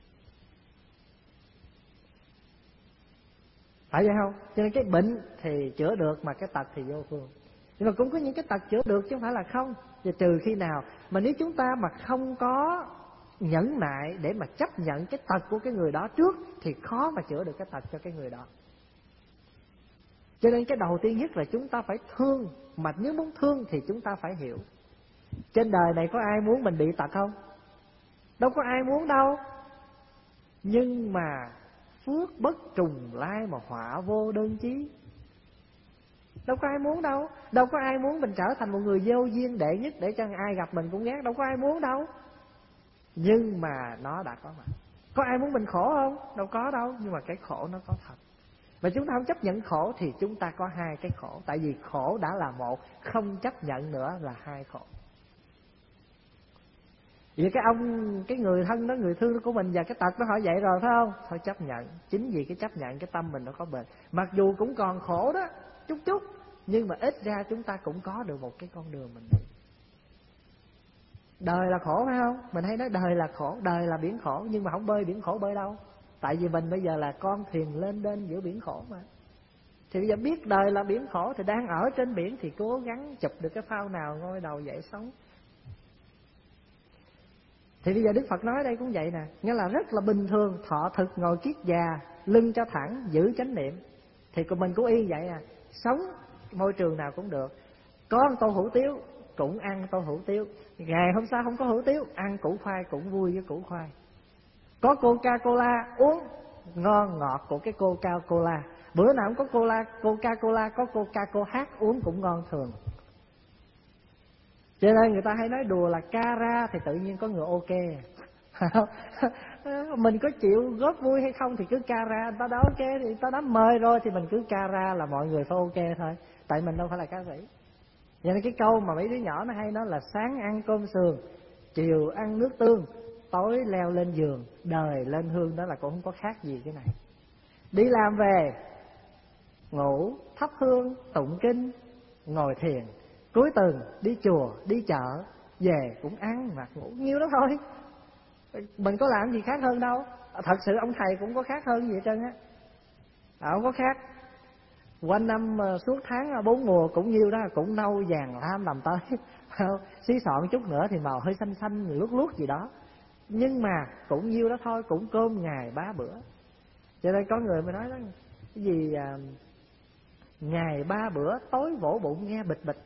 Phải vậy không? Cho nên cái bệnh thì chữa được mà cái tật thì vô phương. Nhưng mà cũng có những cái tật chữa được chứ không phải là không. Và trừ khi nào mà nếu chúng ta mà không có nhẫn nại để mà chấp nhận cái tật của cái người đó trước thì khó mà chữa được cái tật cho cái người đó. Cho nên cái đầu tiên nhất là chúng ta phải thương. Mà nếu muốn thương thì chúng ta phải hiểu. Trên đời này có ai muốn mình bị tật không? Đâu có ai muốn đâu. Nhưng mà phước bất trùng lai mà họa vô đơn chí. Đâu có ai muốn đâu. Đâu có ai muốn mình trở thành một người vô duyên đệ nhất để cho ai gặp mình cũng ghét. Đâu có ai muốn đâu. Nhưng mà nó đã có mặt. Có ai muốn mình khổ không? Đâu có đâu. Nhưng mà cái khổ nó có thật. Và chúng ta không chấp nhận khổ thì chúng ta có hai cái khổ. Tại vì khổ đã là một, không chấp nhận nữa là hai khổ. Vì cái ông, cái người thân đó, người thương của mình và cái tật đó họ vậy rồi phải không? Thôi chấp nhận. Chính vì cái chấp nhận cái tâm mình nó có bền. Mặc dù cũng còn khổ đó, chút chút, nhưng mà ít ra chúng ta cũng có được một cái con đường mình đi. Đời là khổ phải không? Mình hay nói đời là khổ, đời là biển khổ, nhưng mà không bơi biển khổ bơi đâu. Tại vì mình bây giờ là con thuyền lên đên giữa biển khổ mà. Thì bây giờ biết đời là biển khổ thì đang ở trên biển thì cố gắng chụp được cái phao nào ngoi đầu dậy sống. Thì bây giờ Đức Phật nói đây cũng vậy nè. Nghĩa là rất là bình thường, thọ thực ngồi kiết già, lưng cho thẳng, giữ chánh niệm. Thì mình cũng y vậy à. Sống môi trường nào cũng được. Có một tô hủ tiếu cũng ăn tô hủ tiếu. Ngày hôm sau không có hủ tiếu, ăn củ khoai cũng vui với củ khoai. Có Coca-Cola uống ngon ngọt của cái Coca-Cola. Bữa nào không có cola, Coca-Cola có Coca-Cola uống cũng ngon thường. Cho nên người ta hay nói đùa là cara thì tự nhiên có người ok. Mình có chịu góp vui hay không thì cứ cara, người ta đã ok thì người ta đã mời rồi thì mình cứ cara là mọi người phải ok thôi. Tại mình đâu phải là ca sĩ. Vậy nên cái câu mà mấy đứa nhỏ nó hay nói là sáng ăn cơm sườn, chiều ăn nước tương, tối leo lên giường, đời lên hương, đó là cũng không có khác gì cái này. Đi làm về, ngủ, thắp hương, tụng kinh, ngồi thiền, cuối tuần đi chùa, đi chợ, về cũng ăn mặc ngủ, nhiêu đó thôi. Mình có làm gì khác hơn đâu. Thật sự ông thầy cũng có khác hơn gì hết trơn á. À, không có khác. Quanh năm suốt tháng bốn mùa cũng nhiêu đó, cũng nâu vàng lam làm tới. Xí xọn chút nữa thì màu hơi xanh xanh luốt luốt gì đó. Nhưng mà cũng nhiêu đó thôi, cũng cơm ngày ba bữa. Cho nên có người mới nói đó, cái gì à, ngày ba bữa tối vỗ bụng nghe bịch bịch.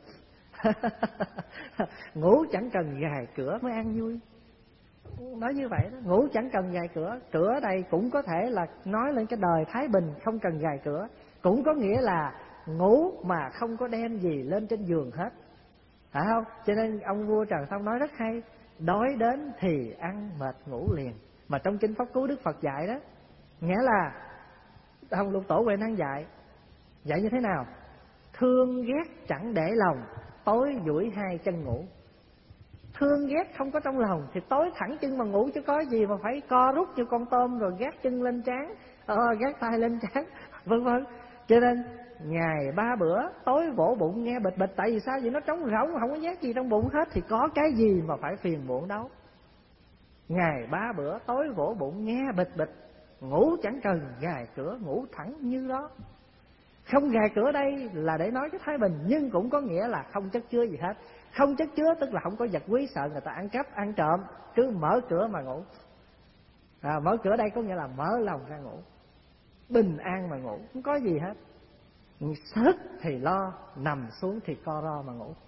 Ngủ chẳng cần gài cửa mới ăn vui. Nói như vậy đó, ngủ chẳng cần gài cửa. Cửa đây cũng có thể là nói lên cái đời thái bình không cần gài cửa, cũng có nghĩa là ngủ mà không có đem gì lên trên giường hết, phải không? Cho nên ông vua Trần Thông nói rất hay, đói đến thì ăn mệt ngủ liền. Mà trong kinh Pháp Cú Đức Phật dạy đó, nghĩa là Hồng Lục Tổ Huệ Năng dạy dạy như thế nào? Thương ghét chẳng để lòng, tối duỗi hai chân ngủ. Thương ghét không có trong lòng thì tối thẳng chân mà ngủ, chứ có gì mà phải co rút như con tôm rồi gác chân lên trán, ờ, gác tay lên trán, vân vân. Cho nên ngày ba bữa tối vỗ bụng nghe bịch bịch. Tại vì sao? Vì nó trống rỗng, không có giác gì trong bụng hết thì có cái gì mà phải phiền muộn đâu. Ngày ba bữa tối vỗ bụng nghe bịch bịch, ngủ chẳng cần gài cửa, ngủ thẳng như đó. Không gài cửa đây là để nói cái thái bình, nhưng cũng có nghĩa là không chất chứa gì hết. Không chất chứa tức là không có vật quý sợ người ta ăn cắp ăn trộm, cứ mở cửa mà ngủ. À, mở cửa đây có nghĩa là mở lòng ra ngủ, bình an mà ngủ, không có gì hết. Sức thì lo, nằm xuống thì co ro mà ngủ.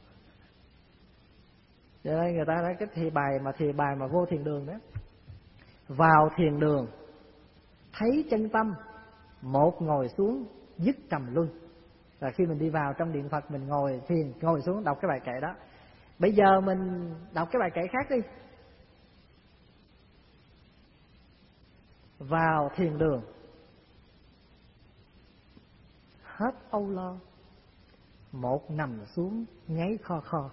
Cho nên người ta nói cái thì bài mà thì bài mà vô thiền đường đó, vào thiền đường thấy chân tâm, một ngồi xuống dứt trầm luân. Là khi mình đi vào trong điện Phật mình ngồi thiền, ngồi xuống đọc cái bài kệ đó. Bây giờ mình đọc cái bài kệ khác đi. Vào thiền đường hết âu lo, một nằm xuống ngáy kho kho.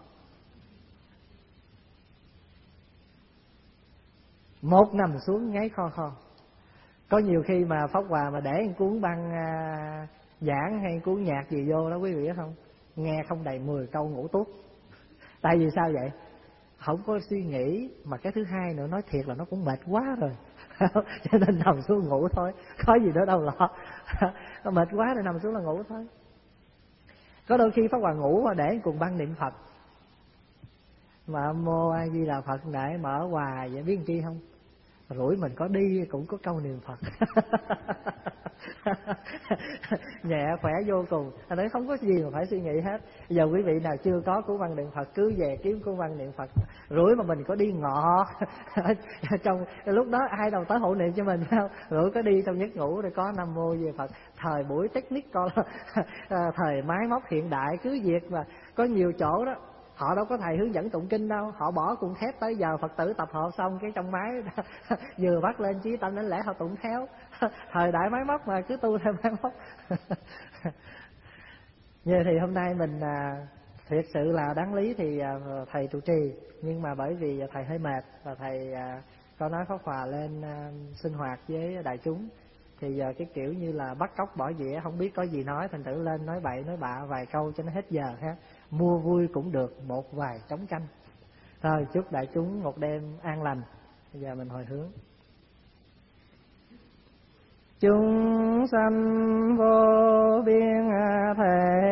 Một nằm xuống ngáy kho kho. Có nhiều khi mà Pháp Hòa mà để một cuốn băng à, giảng hay cuốn nhạc gì vô đó quý vị biết không, nghe không đầy mười câu ngủ tuốt. Tại vì sao vậy? Không có suy nghĩ, mà cái thứ hai nữa nói thiệt là nó cũng mệt quá rồi. Cho nên nằm xuống ngủ thôi, có gì nữa đâu lo. Mệt quá rồi nằm xuống là ngủ thôi. Có đôi khi Pháp Hòa ngủ và để cùng băng niệm Phật, mà Mô A Di Đà Phật để mở hoài vậy biết làm chi không? Rủi mình có đi cũng có câu niệm Phật. Nhẹ khỏe vô cùng. Anh nói không có gì mà phải suy nghĩ hết. Giờ quý vị nào chưa có cuốn văn niệm Phật cứ về kiếm cuốn văn niệm Phật. Rủi mà mình có đi ngọ trong lúc đó ai đâu tới hộ niệm cho mình, phải không? Rủi có đi trong giấc ngủ rồi có Nam Mô về Phật. Thời buổi technical, thời máy móc hiện đại cứ việc mà có nhiều chỗ đó họ đâu có thầy hướng dẫn tụng kinh đâu, họ bỏ cung thép tới giờ Phật tử tập hợp xong cái trong máy vừa bắt lên chí tâm đến lễ họ tụng theo. Thời đại máy móc mà cứ tu theo máy móc. Như thì hôm nay mình à, thiệt sự là đáng lý thì à, thầy trụ trì, nhưng mà bởi vì thầy hơi mệt và thầy à, có nói Pháp Hòa lên à, sinh hoạt với đại chúng thì giờ cái kiểu như là bắt cóc bỏ dĩa, không biết có gì nói, thành thử lên nói bậy nói bạ vài câu cho nó hết giờ ha. Mua vui cũng được một vài trống canh. Thôi chúc đại chúng một đêm an lành. Bây giờ mình hồi hướng. Chúng sanh vô biên thể